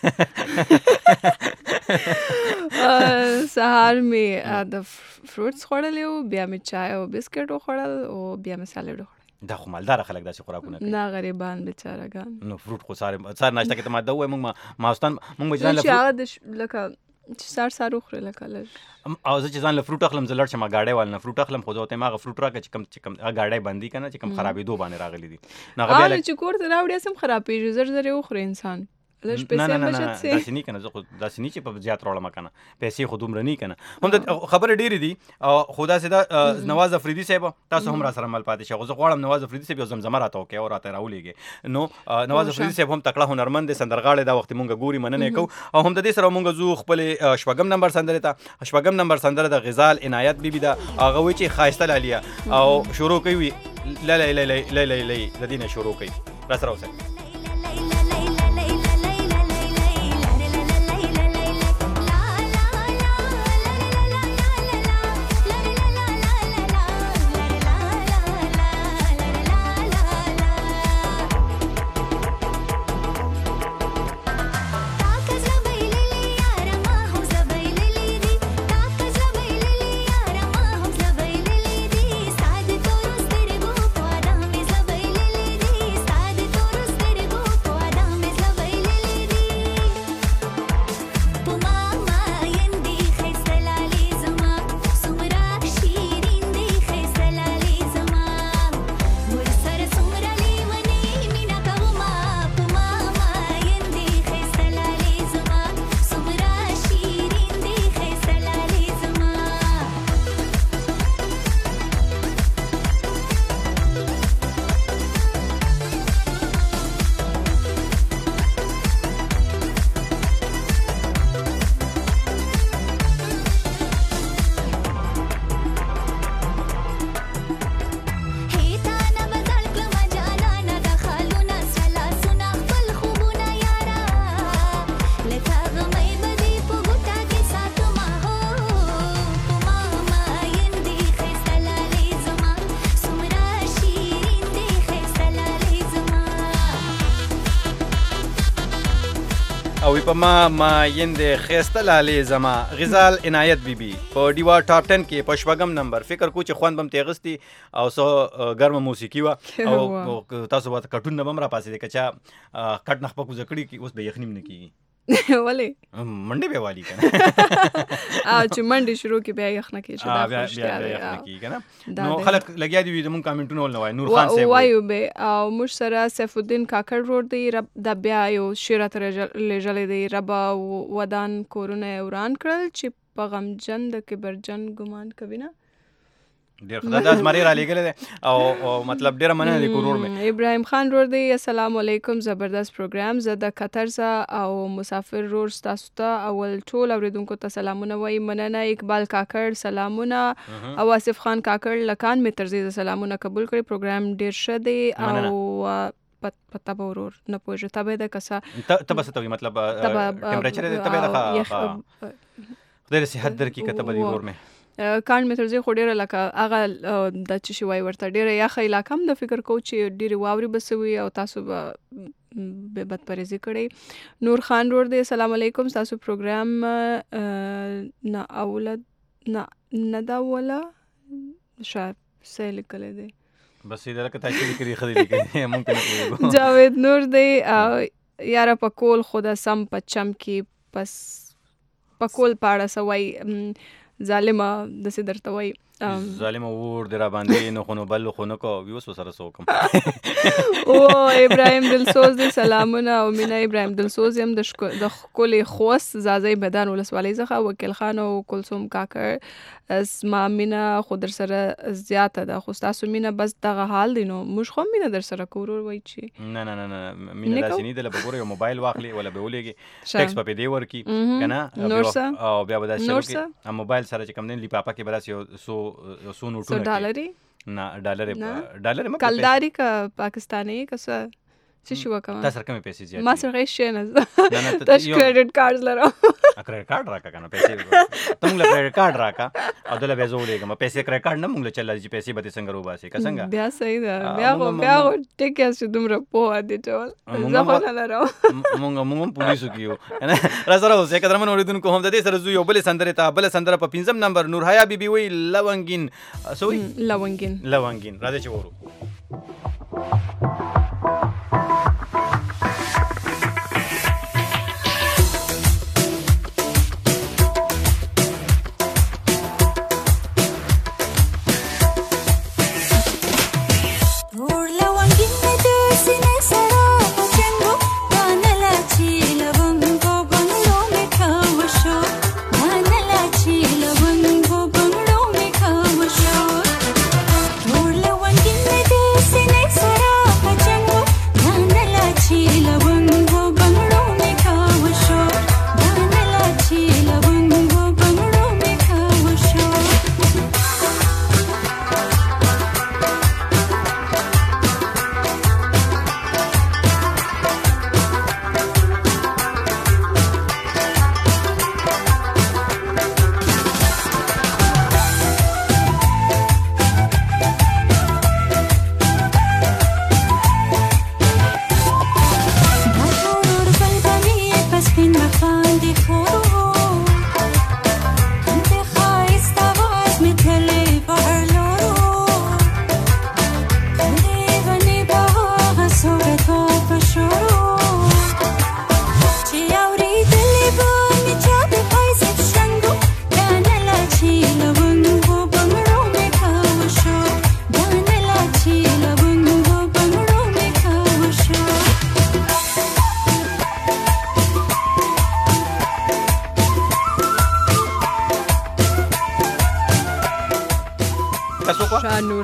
S6: سهار مې د فروټس خوړلې او بیا مې چای او بسکټ وخوړل او بیا مې سالډ وخوړل
S5: دا خو مالدار خلک داسې خوراکونه کوي
S6: نه غریبان بیچارهګان
S5: نو فروټ خو ساره ناشته کې ته ما دا وای مونږ ماستان مونږ ځان
S6: لکه چې سار خوري لکه لږ
S5: او زه چې ځان له فروټ اخلم زه لړ شم غاډی وال نه فروټ اخلم خو زه ته ما غ فروټ راکه چې کم غاډی باندې کنه چې کم خرابې دو باندې راغلي دي نه غبل
S6: چې کور ته راوړې سم خرابې زر زر یو خوري انسان لږ پیسې بچت سي
S5: داسې نه کنه زه خو داسې نه چې په زیات راوړم کنه پیسې خو دومره نه کنه هم د خبره ډېری دي او خدا سي دا نواز افریدي صاحب تاسو هم را سره مل پاتې شو زه غواړم نواز افریدي صاحب زمزمه راته وکي او راته راولېږي نو نواز افریدي صاحب هم تکړه هنرمند سندرغاړي دا وخت مونږ ګوري مننه کو او هم د دې سره مونږ زو خپل شپږم نمبر سندره ته شپږم نمبر سندره د غزال عنایت بیبي دا هغه وی چې خایسته لالیه او شروع کوي لا لا لا لا لا لا د دینه شروع کوي را سره اوسه او په ما یندې خسته لاله زما غزال عنایت بیبي په ډیوا ټاپ 10 کې په شپږم نمبر فکر کو چې خوان بم تیغستی او سو ګرم موسیقي وا او تاسو وخت کټون نه بم را پاسې کچا کټ نخ په کو زکړی کې اوس به یخنیم نه کیږي
S6: ولې
S5: منډه به والی کنه
S6: او چې منډه شروع کې بیا یخنه کې چې دا
S5: خوشاله یخنه کې کنه نو خلک لګیا دي زمون کامنټونه ول نوای نور خان صاحب
S6: وایو به او مش سره سیف الدین کاکړ روډ دی رب د بیا یو شیرت لجلې دی رب ودان کورونه وران کړل چې په غمجن د کبرجن ګمان کوي نه
S5: ډیر خدای د ازمری را لګل او مطلب ډیر مننه د کورور مې
S6: ابراهیم خان روړ دی السلام علیکم زبردست پروګرام زه د قطر څخه او مسافر روړ تاسو ته اول ټول اوریدونکو ته سلامونه وای مننه اقبال کاکړ سلامونه او آصف خان کاکړ لکان می ترزیز سلامونه قبول کړی پروګرام ډیر ښه دی او پتا به ورور نه پوهیږي تبه د کسا
S5: تبه ستوي مطلب ټمپریچر د تبه د خدای صحت در کی کتبه دی ورور مې
S6: کان مترځي خو ډیره لکه هغه د چشي وای ورته ډیره یخه علاقه هم د فکر کو چې ډیره واوري بسوي او تاسو به بدپرېزي کړي نور خان روړ دی السلام علیکم تاسو پروګرام نه اولاد نه دا ولا شاید سیل کله دی
S5: بس دې لکه تاسو لیکري خدي لیکي ممکن
S6: جاوید نور دی یاره پکول خدا سم پچم کی پس پکول پاړه سوای ظالمه د سي درته وای
S5: ظالمه ور در باندې نو خونو بل خونو کو ویوس سره سوکم
S6: او ابراهيم دلسوز دی سلامونه او مینا ابراهيم دلسوز هم د کلی خوست زازي بدن ولسوالۍ څخه وکیل خان او کلثوم کاکړ اسما مینا خو در سره زیاته ده خو تاسو مینا بس دغه حال دی نو مش خو مینا در سره کورور وای چی
S5: نه مینا داسې نه د لبګور یو موبایل واخلي ولا به ولېږي ټیکس په دې ورکی کنه او بیا به دا شروع موبایل سره چې کوم نه لیپاپا کې براسي 100 نوټونه
S6: ډالري
S5: نه ډالر
S6: مکه کلداري کا پاکستاني کسه څه شو وکم
S5: تاسو کومه پیسې زیات
S6: ما سره شي نه تاسو کریډټ کارت لرو
S5: کریډټ کارت راکا کنه پیسې ته موږ کریډټ کارت راکا او دله به زولېګم پیسې کریډټ کارت نه موږ چل چې پیسې به څنګه روباسي که څنګه
S6: بیا صحیح ده بیا ټیک اس دومره په دې ټول زه نه لرو
S5: موږ پولیسو کیو را سره اوسه کدر من اوریدونکو هم د دې سره زو یو بل سندره په 5م نمبر نور حیا بیبي وی لونګین سوي لونګین راځي چې ورو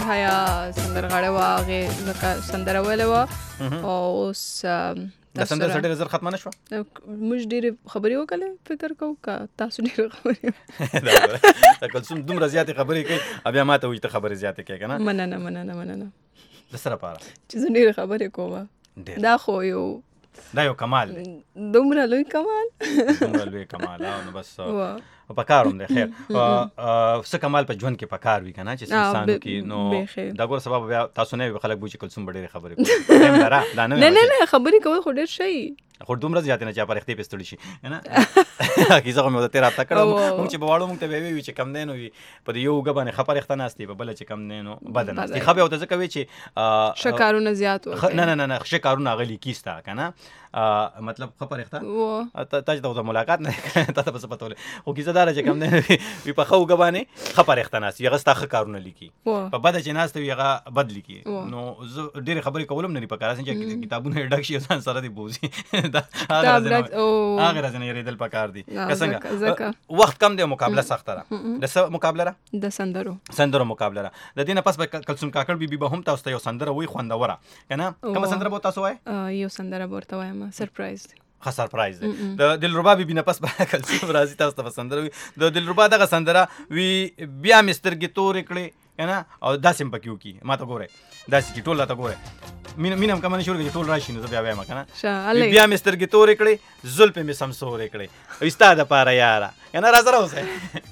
S6: بډایا سندرغاړی وه هغې ځکه سندره ویلې وه او اوس
S5: د سندرې سره ډېره زر ختمه نه شوه
S6: موږ ډېرې خبرې وکړلې فکر کوو که تاسو ډېرې خبرې
S5: کلثوم دومره زیاتې خبرې کوي بیا ما ته وایي ته خبرې زیاتې کوې که نه
S6: مننه
S5: د څه لپاره
S6: چې زه ډېرې خبرې کوم دا خو
S5: یو کمال دی
S6: دومره لوی کمال
S5: نو بس پکار هم دی خیر څه کمال په ژوند کې پکار وي که نه چې انسانو کې نو دا ګوره سبا بیا تاسو نه وي خلک به چې کلثوم به ډېرې خبرې کوي
S6: نه خبرې کول خو ډېر شي
S5: خو دومره زیاتې نه چې پرختې پې ستړي شي نه کیسه خو مې ورته رابطه کړې مونږ چې به واړو مونږ ته به وي چې کم دی نو وي په د یو اوږه باندې ښه پرخته ناست دی په بله چې کم دی نو بده ناست دی ښه بیا ورته ځکه وي چې
S6: ښه کارونه زیات
S5: نه ښه کارونه هغه لیکي ستا که نه مطلب ښه پرخته تا چې ته ملاقات نه تا ته به څه پته ولې خو کیسه داره چې کم دی وي په ښه اوږه باندې ښه پرخته ناست وي هغه ستا ښه کارونه لیکي په بده چې ناسته وي هغه بد لیکي نو زه ډېرې خبرې کول هم نه دي پکار چې کتابونه یې ډک شي ځان سره دې بوځي هغه راځنه یریدل پکار دي که څنګه وخت کم دی مقابله سخته ده د څه مقابله ده
S6: د
S5: سندرو مقابله ده د دې نه پس به کلثوم کاکړ بیبي به هم تاسو ته یو سندره وایي خوندوره که نه کومه سندره به تاسو وایي
S6: یو سندره به ورته وایم سرپرایز دی
S5: ښه سرپرایز دی د دلربا بیبي نه پس به کلثوم راځي تاسو ته به سندره وي د دلربا دغه سندره وي بیا مې سترګې تورې کړې که نه او داسې هم پکې وکړي ما ته ګورئ داسې چې ټول راته ګورئ مینه هم کمه نه شروع کړي ټول راشي نو زه بیا وایم که نه بیا مې سترګې تورې کړې زلفې مې سمسورې کړې ستا دپاره یاره که نه راسره اوسئ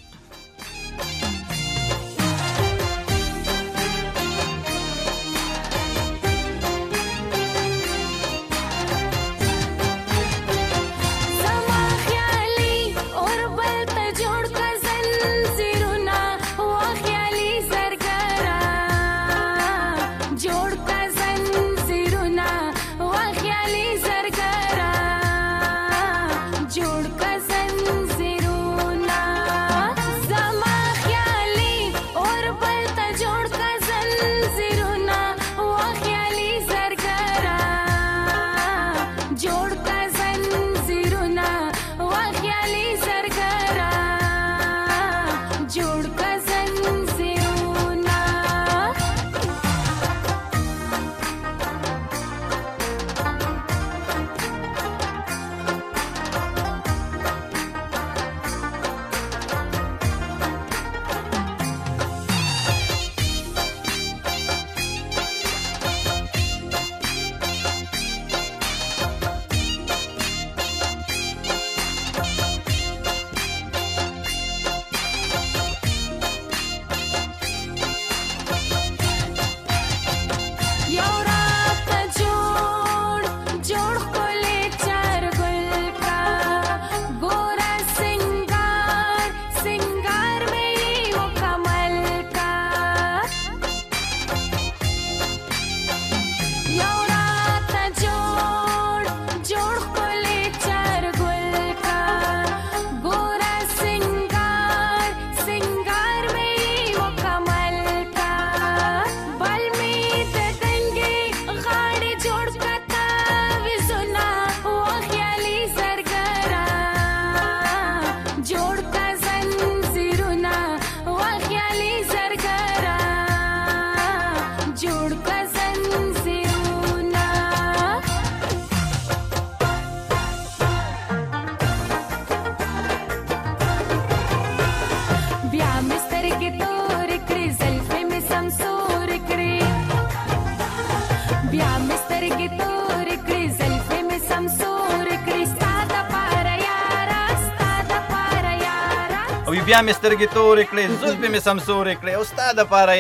S5: بیا مې سترګې تورې کړې زلفې مې سمسورې کړې او ستا دپاره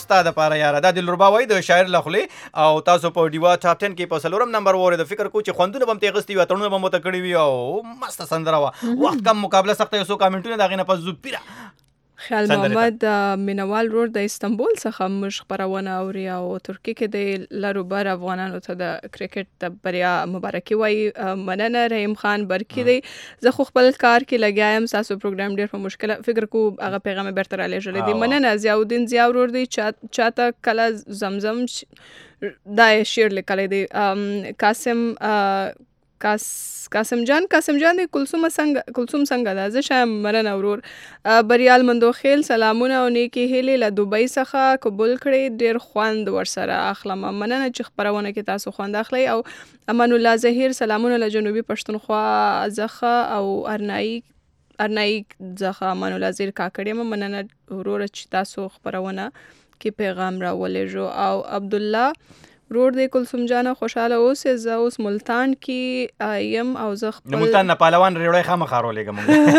S5: یاره دا دلربا وایي د شاعر له خولې او تاسو په ډیوا ټاپ 10 کې په 4 نمبر واورېده فکر کوو چې خوندونه به هم ترې اخیستي وي اتڼونه به هم ورته کړي وي او مسته سندره وه وخت کم مقابله سخته یو څو کامنټونه د هغې نه پس زو پیره
S6: خیال محمد مینوال رور د استنبول څخه موږ خپرونه اوري او ترکیه کې د لرو بر افغانانو ته د کرکټ د بریا مبارکي وایي مننه رحیم خان برکی دی زه خو خپل کار کې لګیا یم ستاسو پروګرام ډېر په مشکله فکر کو هغه پیغام بیرته رالیږلی دی مننه ضیاءالدین ضیا ورور دی چاته کله زمزم دا شعر لیکلی دی قاسم قاسم جان دی کلثوم څنګه ده؟ زه شایم مننه ورور. بریال مندوخیل سلامونه او نیکی هیلې له دوبۍ څخه قبول کړي، ډېر خوند ورسره اخلم. مننه چې خپرونه کې تاسو خوند اخلئ. او امان الله ظهیر سلامونه له جنوبي پښتونخوا څخه او ارنایي څخه امان الله ظهیر کاکړ یم. مننه ورور چې تاسو خپرونه کې پیغام راولېږو. او عبدالله ورور دی کلثوم جانه خوشاله اوسې، زه اوس ملتان کې یم او زه خپل
S5: د ملتان نه پهلوان ریوړی خامخا رولېږم.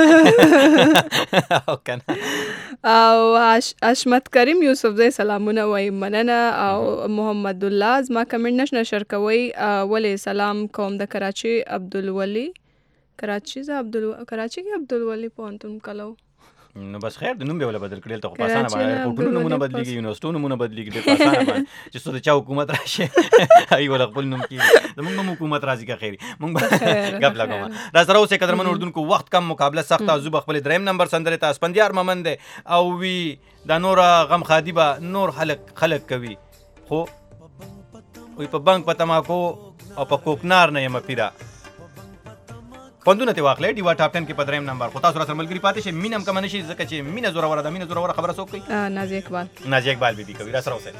S6: او حشمت کریم یوسف زی سلامونه وایي، مننه. او محمد الله زما کمنټ نشر کوئ، ولې سلام کوم د کراچي عبدالولي، کراچي کې عبدالولي پوهنتون کلو.
S5: نو بس خیر د نوم به ولا بدل کړل ته په اسانه باندې ایرپورټونو نمونه بدلیږي، یونیورسيټونو نمونه بدلیږي ډېر په اسانه باندې چې څه د چا حکومت راشي ای ولا خپل نوم کې زموږ حکومت راځي که خیر موږ غب لګوم. را سره اوسې قدرمن اردوونکو وخت کم مقابله سخت او زوب خپل دریم نمبر سندره ته اسپندیار ممند او وی دا نور غم خادیبه نور خلق کوي خو وي په بانک په تماکو او په کوکنار نه یم پیرا خوندونه ته واخلې ډیوا ټاپ 10 کې په دریم نمبر. خو تاسو را سره ملګری پاتې شئ، مینم کم نشي ځکه چې مینه زوره ده، مینه زوره خبره څوک کوي؟ نازي اقبال بیبي کوي. را سره اوسئ.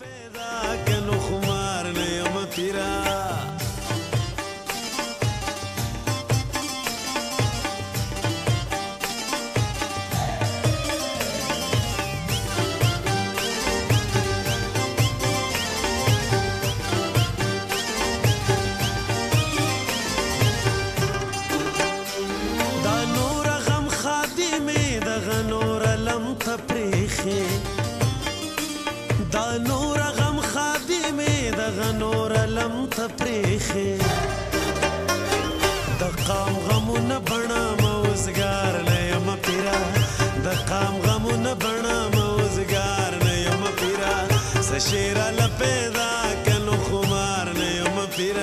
S10: شیرا لپیدا کنو خمار نه یم پیرا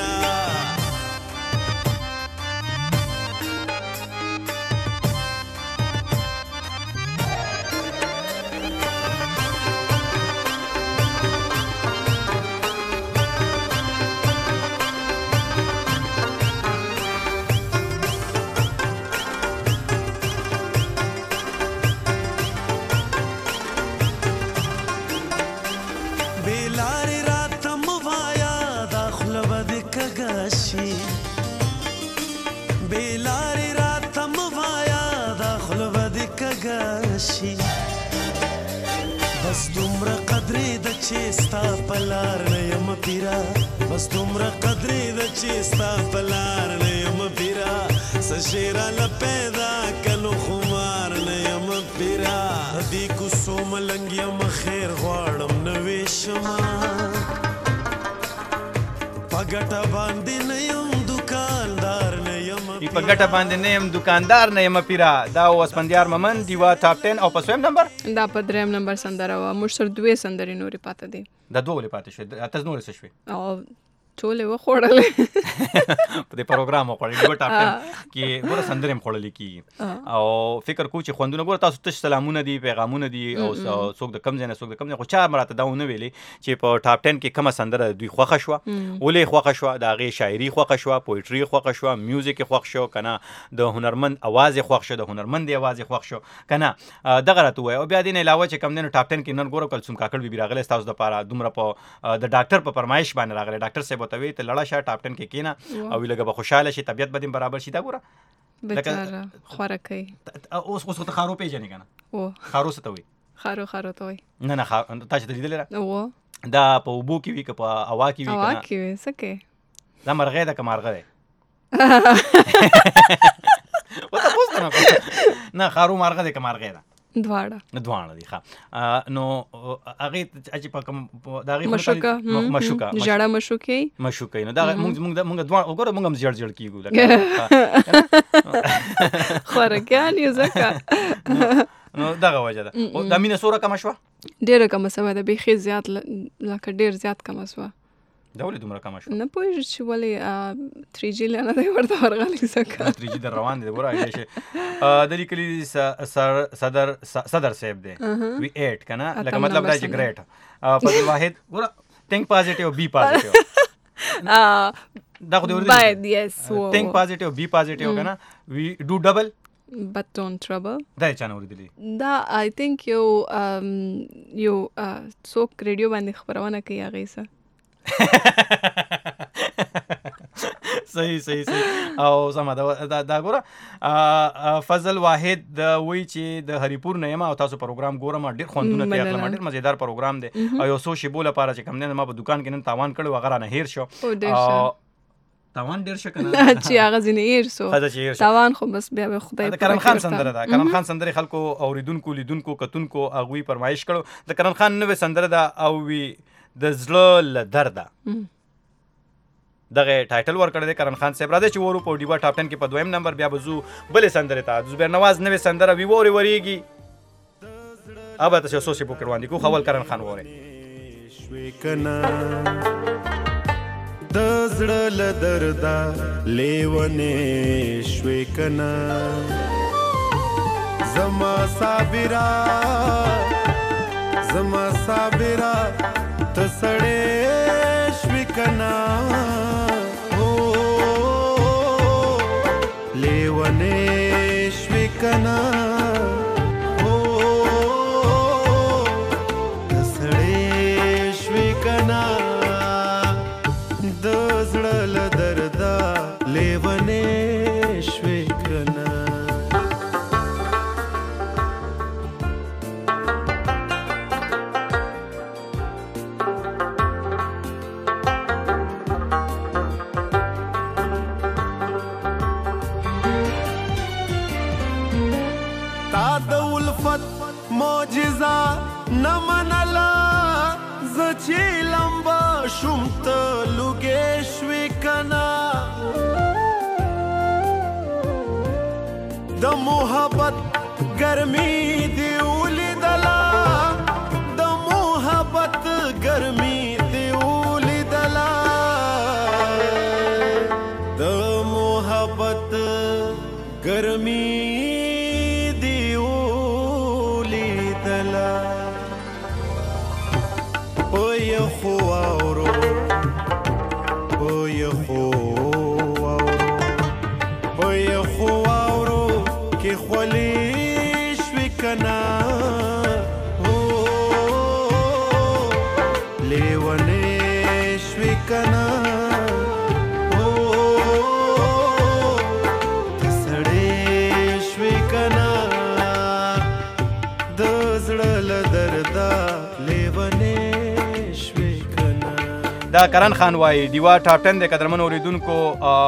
S10: چستا پلار نه یم پیرا بس دومره قدرې د چستا پلار نه یم پیرا سشیرا لپیدا کنو خمار نه یم پیرا دی کو سوم لنګ یم خیر غواړم نوې شما پګټا باندې نه یم دکاندار نه یم
S5: په ګټه باندې نه یم دکاندار نه یم پیرا. دا اسپندیار ممن دیوا ټاپ 10 او په سویم نمبر
S6: دا په دریم نمبر سندره و. موږ سره دوه سندرې نورې پاتې دي.
S5: دا دوه ولې پاتې شوې؟ اته نورې څه شوې؟
S6: او ټولې وخوړلې
S5: په دې پروګرام وخوړلې. دیوا ټاپ 10 کې ګوره سندرې هم خوړلې کېږي او فکر کوو چې خوندونه ګوره تاسو تش سلامونه دي، پیغامونه دي او څوک د کم ځای نه څوک د کم ځای، خو چا مراته دا ونه ویلې چې په ټاپ 10 کې کومه سندره دوی خوښه شوه، ولې خوښه شوه، د هغې شاعري خوښه شوه، پویټري خوښه شوه، میوزیک یې خوښ شو که نه، د هنرمند اواز یې خوښ شو، د هنرمند اواز یې خوښ شو که نه، دغه راته ووایه. او بیا دې نه علاوه چې کوم دی نو ټاپ 10 کې نن ګوره کلثوم کاکړ بیبي راغلی ستاسو دپاره دومره په د ډاکټر په فرمایش باندې راغلی. ډاکټر صاحب ورته وایي ته لړه شه ټاپ 10 کې کېنه او لږه به خوشحاله شي، طبیعت به دې برابر شي. دا ګوره
S6: بیچاره خوره کوي.
S5: اوس ته خارو پیژنې که نه؟ خارو څه ته وایي؟
S6: خارو ته وایي.
S5: نه تا چې ته لیدلې ده دا په اوبو کې وي که په هوا کې وي؟
S6: هوا کې وي. څه کوې؟
S5: دا مرغۍ ده که مارغه دی؟ تپوس ته نه خارو مارغه دی که مارغۍ ده؟ دواړه دي. ښه نو هغې چې په کوم د هغې
S6: مشوکه ژړه
S5: مشوکه نو دا موږ دواړه وګوره موږ هم زیړ کېږو
S6: خوارګیان یو ځکه
S5: نو دغه وجه ده. دا مینه څومره کمه شوه؟
S6: ډېره کمه شوه ده، بیخي زیات لکه ډېر زیات کمه شوه.
S5: دا ولې دومره کمه شوه؟
S6: نه پوهېږو چې ولې 3G نه دی ورته ورغلی ځکه
S5: 3G در روان دی. ګوره ایډیا شي د لیکلي صدر صاحب دی وی 8 که نه، لکه مطلب دا چې ګریټ فضل واحد ګوره تھنک پازیټیو بی پازیټیو دا خو دې
S6: باید yes
S5: think positive be positive کنه we do double
S6: but don't trouble
S5: دا چا نه اوریدلی
S6: دا I think یو څوک ریډیو باندې خبرونه کوي هغه څه
S5: صحیح او سم دا ګوره فضل واحد د وی چې د هریپور نه یم او تاسو پروګرام ګورم ډیر خوندونه تیار کړم ډیر مزیدار پروګرام دی او یو څو شیبو لپاره چې کوم نه ما په دکان کې نن تاوان کړو هغه نه هیر شو تاوان ډیر شو کنه
S6: چې هغه ځینې هیر شو تاوان خو بس بیا به خدای
S5: د کرن خان سندره ده کرن خان سندره خلکو اوریدونکو لیدونکو کتونکو هغوی فرمایش کړو د کرن خان نوې سندره ده او وی د زړه له درده دغه ټایټل ورکړی دی کرن خان صاحب راځي چې ورو په ډیوا ټاپ 10 کې په دویم نمبر بیا بزو بلې سندره ته زبیر نواز نوې سندره وی وری وریږي اوبه تاسو سوسي په کروان دي کو خول کرن خان وره
S10: شوي کنا د زړه له درده لیونې شوي کنا زما صابرا ته سړې شوي کنا لیونې شوي کنا ته سړې شوي کنا د زړه له درده لیونې شوي کنا معجزه نمنلا زچې لمبا شومت لوګې شوي کنا د محبت ګرمي دی ولیدلا د محبت ګرمي دی ولیدلا د محبت ګرمي
S5: دا کرن خان وای دیوا ټاپ 10 د قدرمن اوریدونکو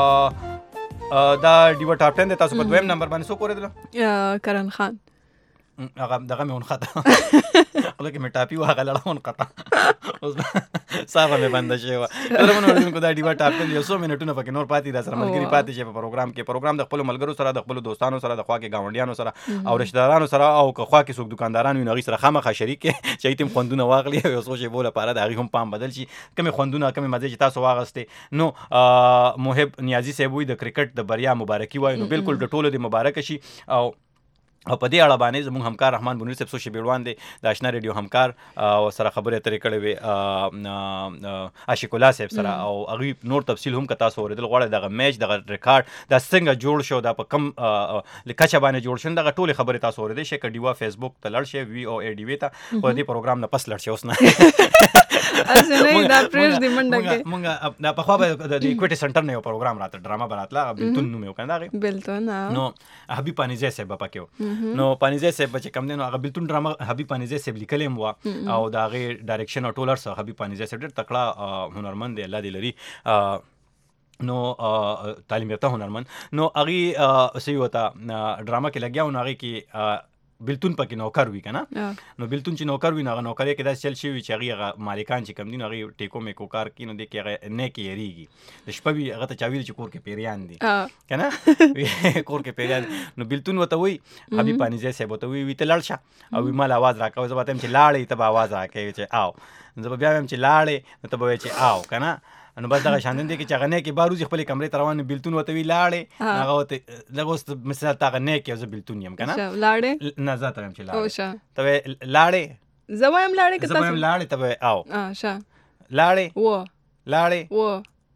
S5: دا دیوا ټاپ 10 د تاسو په دویم نمبر باندې څوک اوریدل
S6: کرن خان
S5: هغه دغه مې ونخته لکه مې ټاپي وهغه لړه ونخته اوس صاحب مې بنده شوی قدرمن اوریدونکو دا دیوا ټاپ 10 یو څو منټونه پکې نور پاتې دا سره ملګری پاتې شي په پروګرام د خپل ملګرو سره د خپل دوستانو سره د خوا کې گاونډیانو سره او رشتہ دارانو سره او که خوا کې څوک دکاندارانو نغی سره خامخا شریک چې تیم خوندونه واغلی یو څو شی بوله پاره د هغه هم پام بدل شي کمی خوندونه کمی مزه چې تاسو واغسته نو محب نیازی صاحب وي د کرکټ د بریا مبارکي وای نو بالکل د ټولو د مبارک شي او په دې اړه باندې زموږ همکار رحمان بنور صاحب سوشي بیړوان دی د آشنا ریډیو همکار او سره خبرې اترې کړې وې عاشق الله صاحب سره او هغه نور تفصیل هم که تاسو اوریدل غواړئ دغه میچ دغه ریکارډ دا څنګه جوړ شو دا په کم لکچه باندې جوړ شو دغه ټولې خبرې تاسو اوریدئ شئ که ډیوا فیسبوک ته لړ شئ وی او ای ډي وی ته او دې پروګرام نه پس لړ شئ اوس نه
S6: اسنه دا پرېږ دی منډه کې
S5: مونږ دا په خوا به د ایکویټي سنټر نه یو پروګرام راته ډراما براتله بلتون نوم یو کنه هغه
S6: بلتون
S5: نو حبیب پانیزی صاحب پکې نو پانیزی صاحب چې کم دی نو هغه بلتون ډراما حبیب پانیزی صاحب لیکلی هم وه او د هغې ډایرکشن او ټول هر څه حبیب پانیزی صاحب ډېر تکړه هنرمند دی الله دې لري نو تعلیم یافته هنرمند نو هغې څه ورته ډراما کې لګیا و نو هغې کې بلتون پکې نوکر وي که نه نو بلتون چې نوکر وي نو هغه نوکرۍ کې داسې چل شوي وي چې هغې هغه مالکان چې کم دي نو هغې ټیکو میکو کار کوي نو دې کې هغه نه کې یېرېږي د شپه وي هغه ته چا ویلي چې کور کې پیریان دي که نه کور کې پیریان نو بلتون ورته وایي حبیب پانیزی صاحب ورته وایي ته لاړ شه او وي مال آواز راکوه زه به ته یم چې لاړې ته به آواز راکوې چې آو زه به بیا وایم چې لاړې نو ته به وایې چې آو که نه نو بس دغه شاندن دی چې هغه نه کې بار وځي خپلې کمرې ته روان بلتون ورته وي لاړې هغه ورته لږ اوس مثال ته هغه نه کې زه بلتون یم که نه
S6: لاړې
S5: نه زه ته وایم چې لاړې ته وایې لاړې
S6: زه وایم لاړې که
S5: زه وایم لاړې ته به وایې آو
S6: شه
S5: لاړې
S6: و
S5: لاړې
S6: و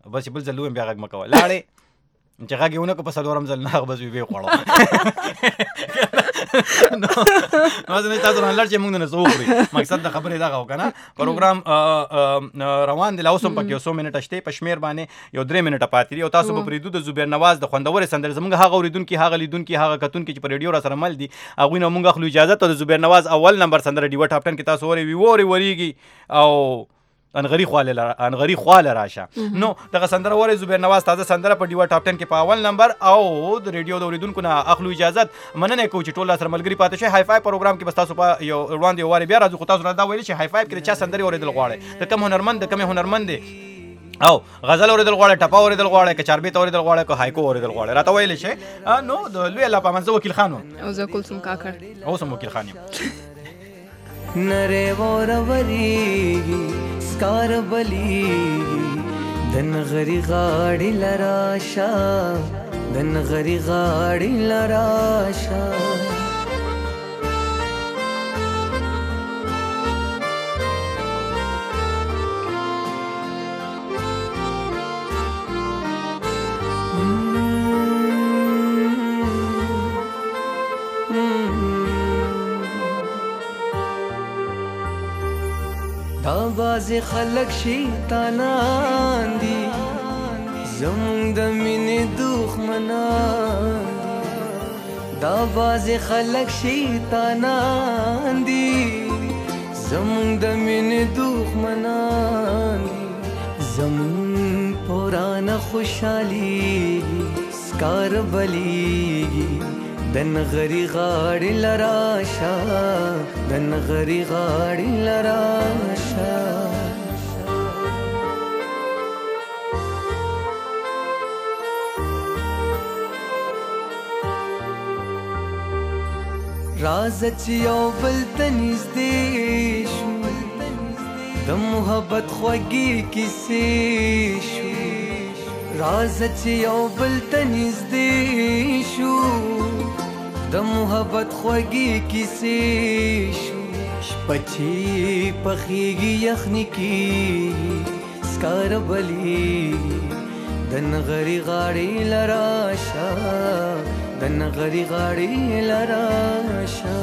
S5: بس بل ځل ویم بیا غږ مه کوه لاړې چې غږ یې ونه کړو په څلورم ځل نه هغه بس ویې خوړو نو تاسو نه لاړ چې موږ نه څه وخوري مقصد د خبرې دغه و که نه پروګرام روان دی لا اوس هم پکې یو څو منټه شته په شمېر باندې یو 3 منټه پاتې دي او تاسو به پرېږدو د زبیر نواز د خوندورې سندرې زموږ هغه اورېدونکي هغه لیدونکي هغه کتونکي چې په ریډیو را سره مل دي هغوی نه موږ اخلو اجازه ته د زبیر نواز اول نمبر سندره ډیوه ټاپ 10 کې تاسو وریږي او انغری خواله راشه نو دغه سندره وره زبیر نواز تازه سندره په ډیوه ټاپ 10 کې په اول نمبر او د ریډیو د اوریدونکو نه اخلو اجازه مننه کوم چې ټول سره ملګری پاتې شي های فای پروګرام کې بس تاسو په یو وړاندې واره بیا راځو خو تاسو را دا ویل چې های فای کې چا سندره اوریدل غواړي د کم هنرمند دی او غزل اوریدل غواړي ټپا اوریدل غواړي که چاربیت اوریدل غواړي که هایکو اوریدل غواړي راته ویل شي نو د لوی الله پامنځ وکیل خانو
S6: او زه کلثوم کاکړ
S5: او سم وکیل خان
S9: نره وروریږي سکار بلیږي د نغري غاړې لراشه د نغري غاړې لراشه دا بازي خلق شیطانان دي زمونږ د مینې دښمنان دا بازي خلق شیطانان دي زمونږ د مینې دښمنان زمون پرانه خوشحالي سکار بلیږي د نغري غاړې لراشه د نغري غاړې لراشه راز چې یو بل ته نږدې شو د محبت خوږې کیسې شو راز چې یو بل ته نږدې شو د محبت خوږې کیسې شو شپه چې پخېږي یخني کېږي سکار بلیږي د نغري غاړې لراشه د نغري غاړې لراشه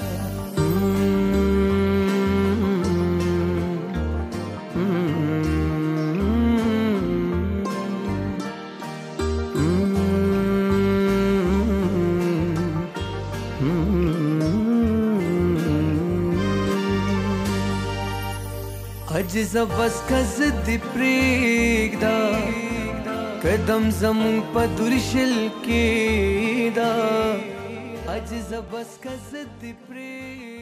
S9: عجز بس کز دی پریږدا قدم زمون په درشل کې دا عجز بس کز دی پریږدا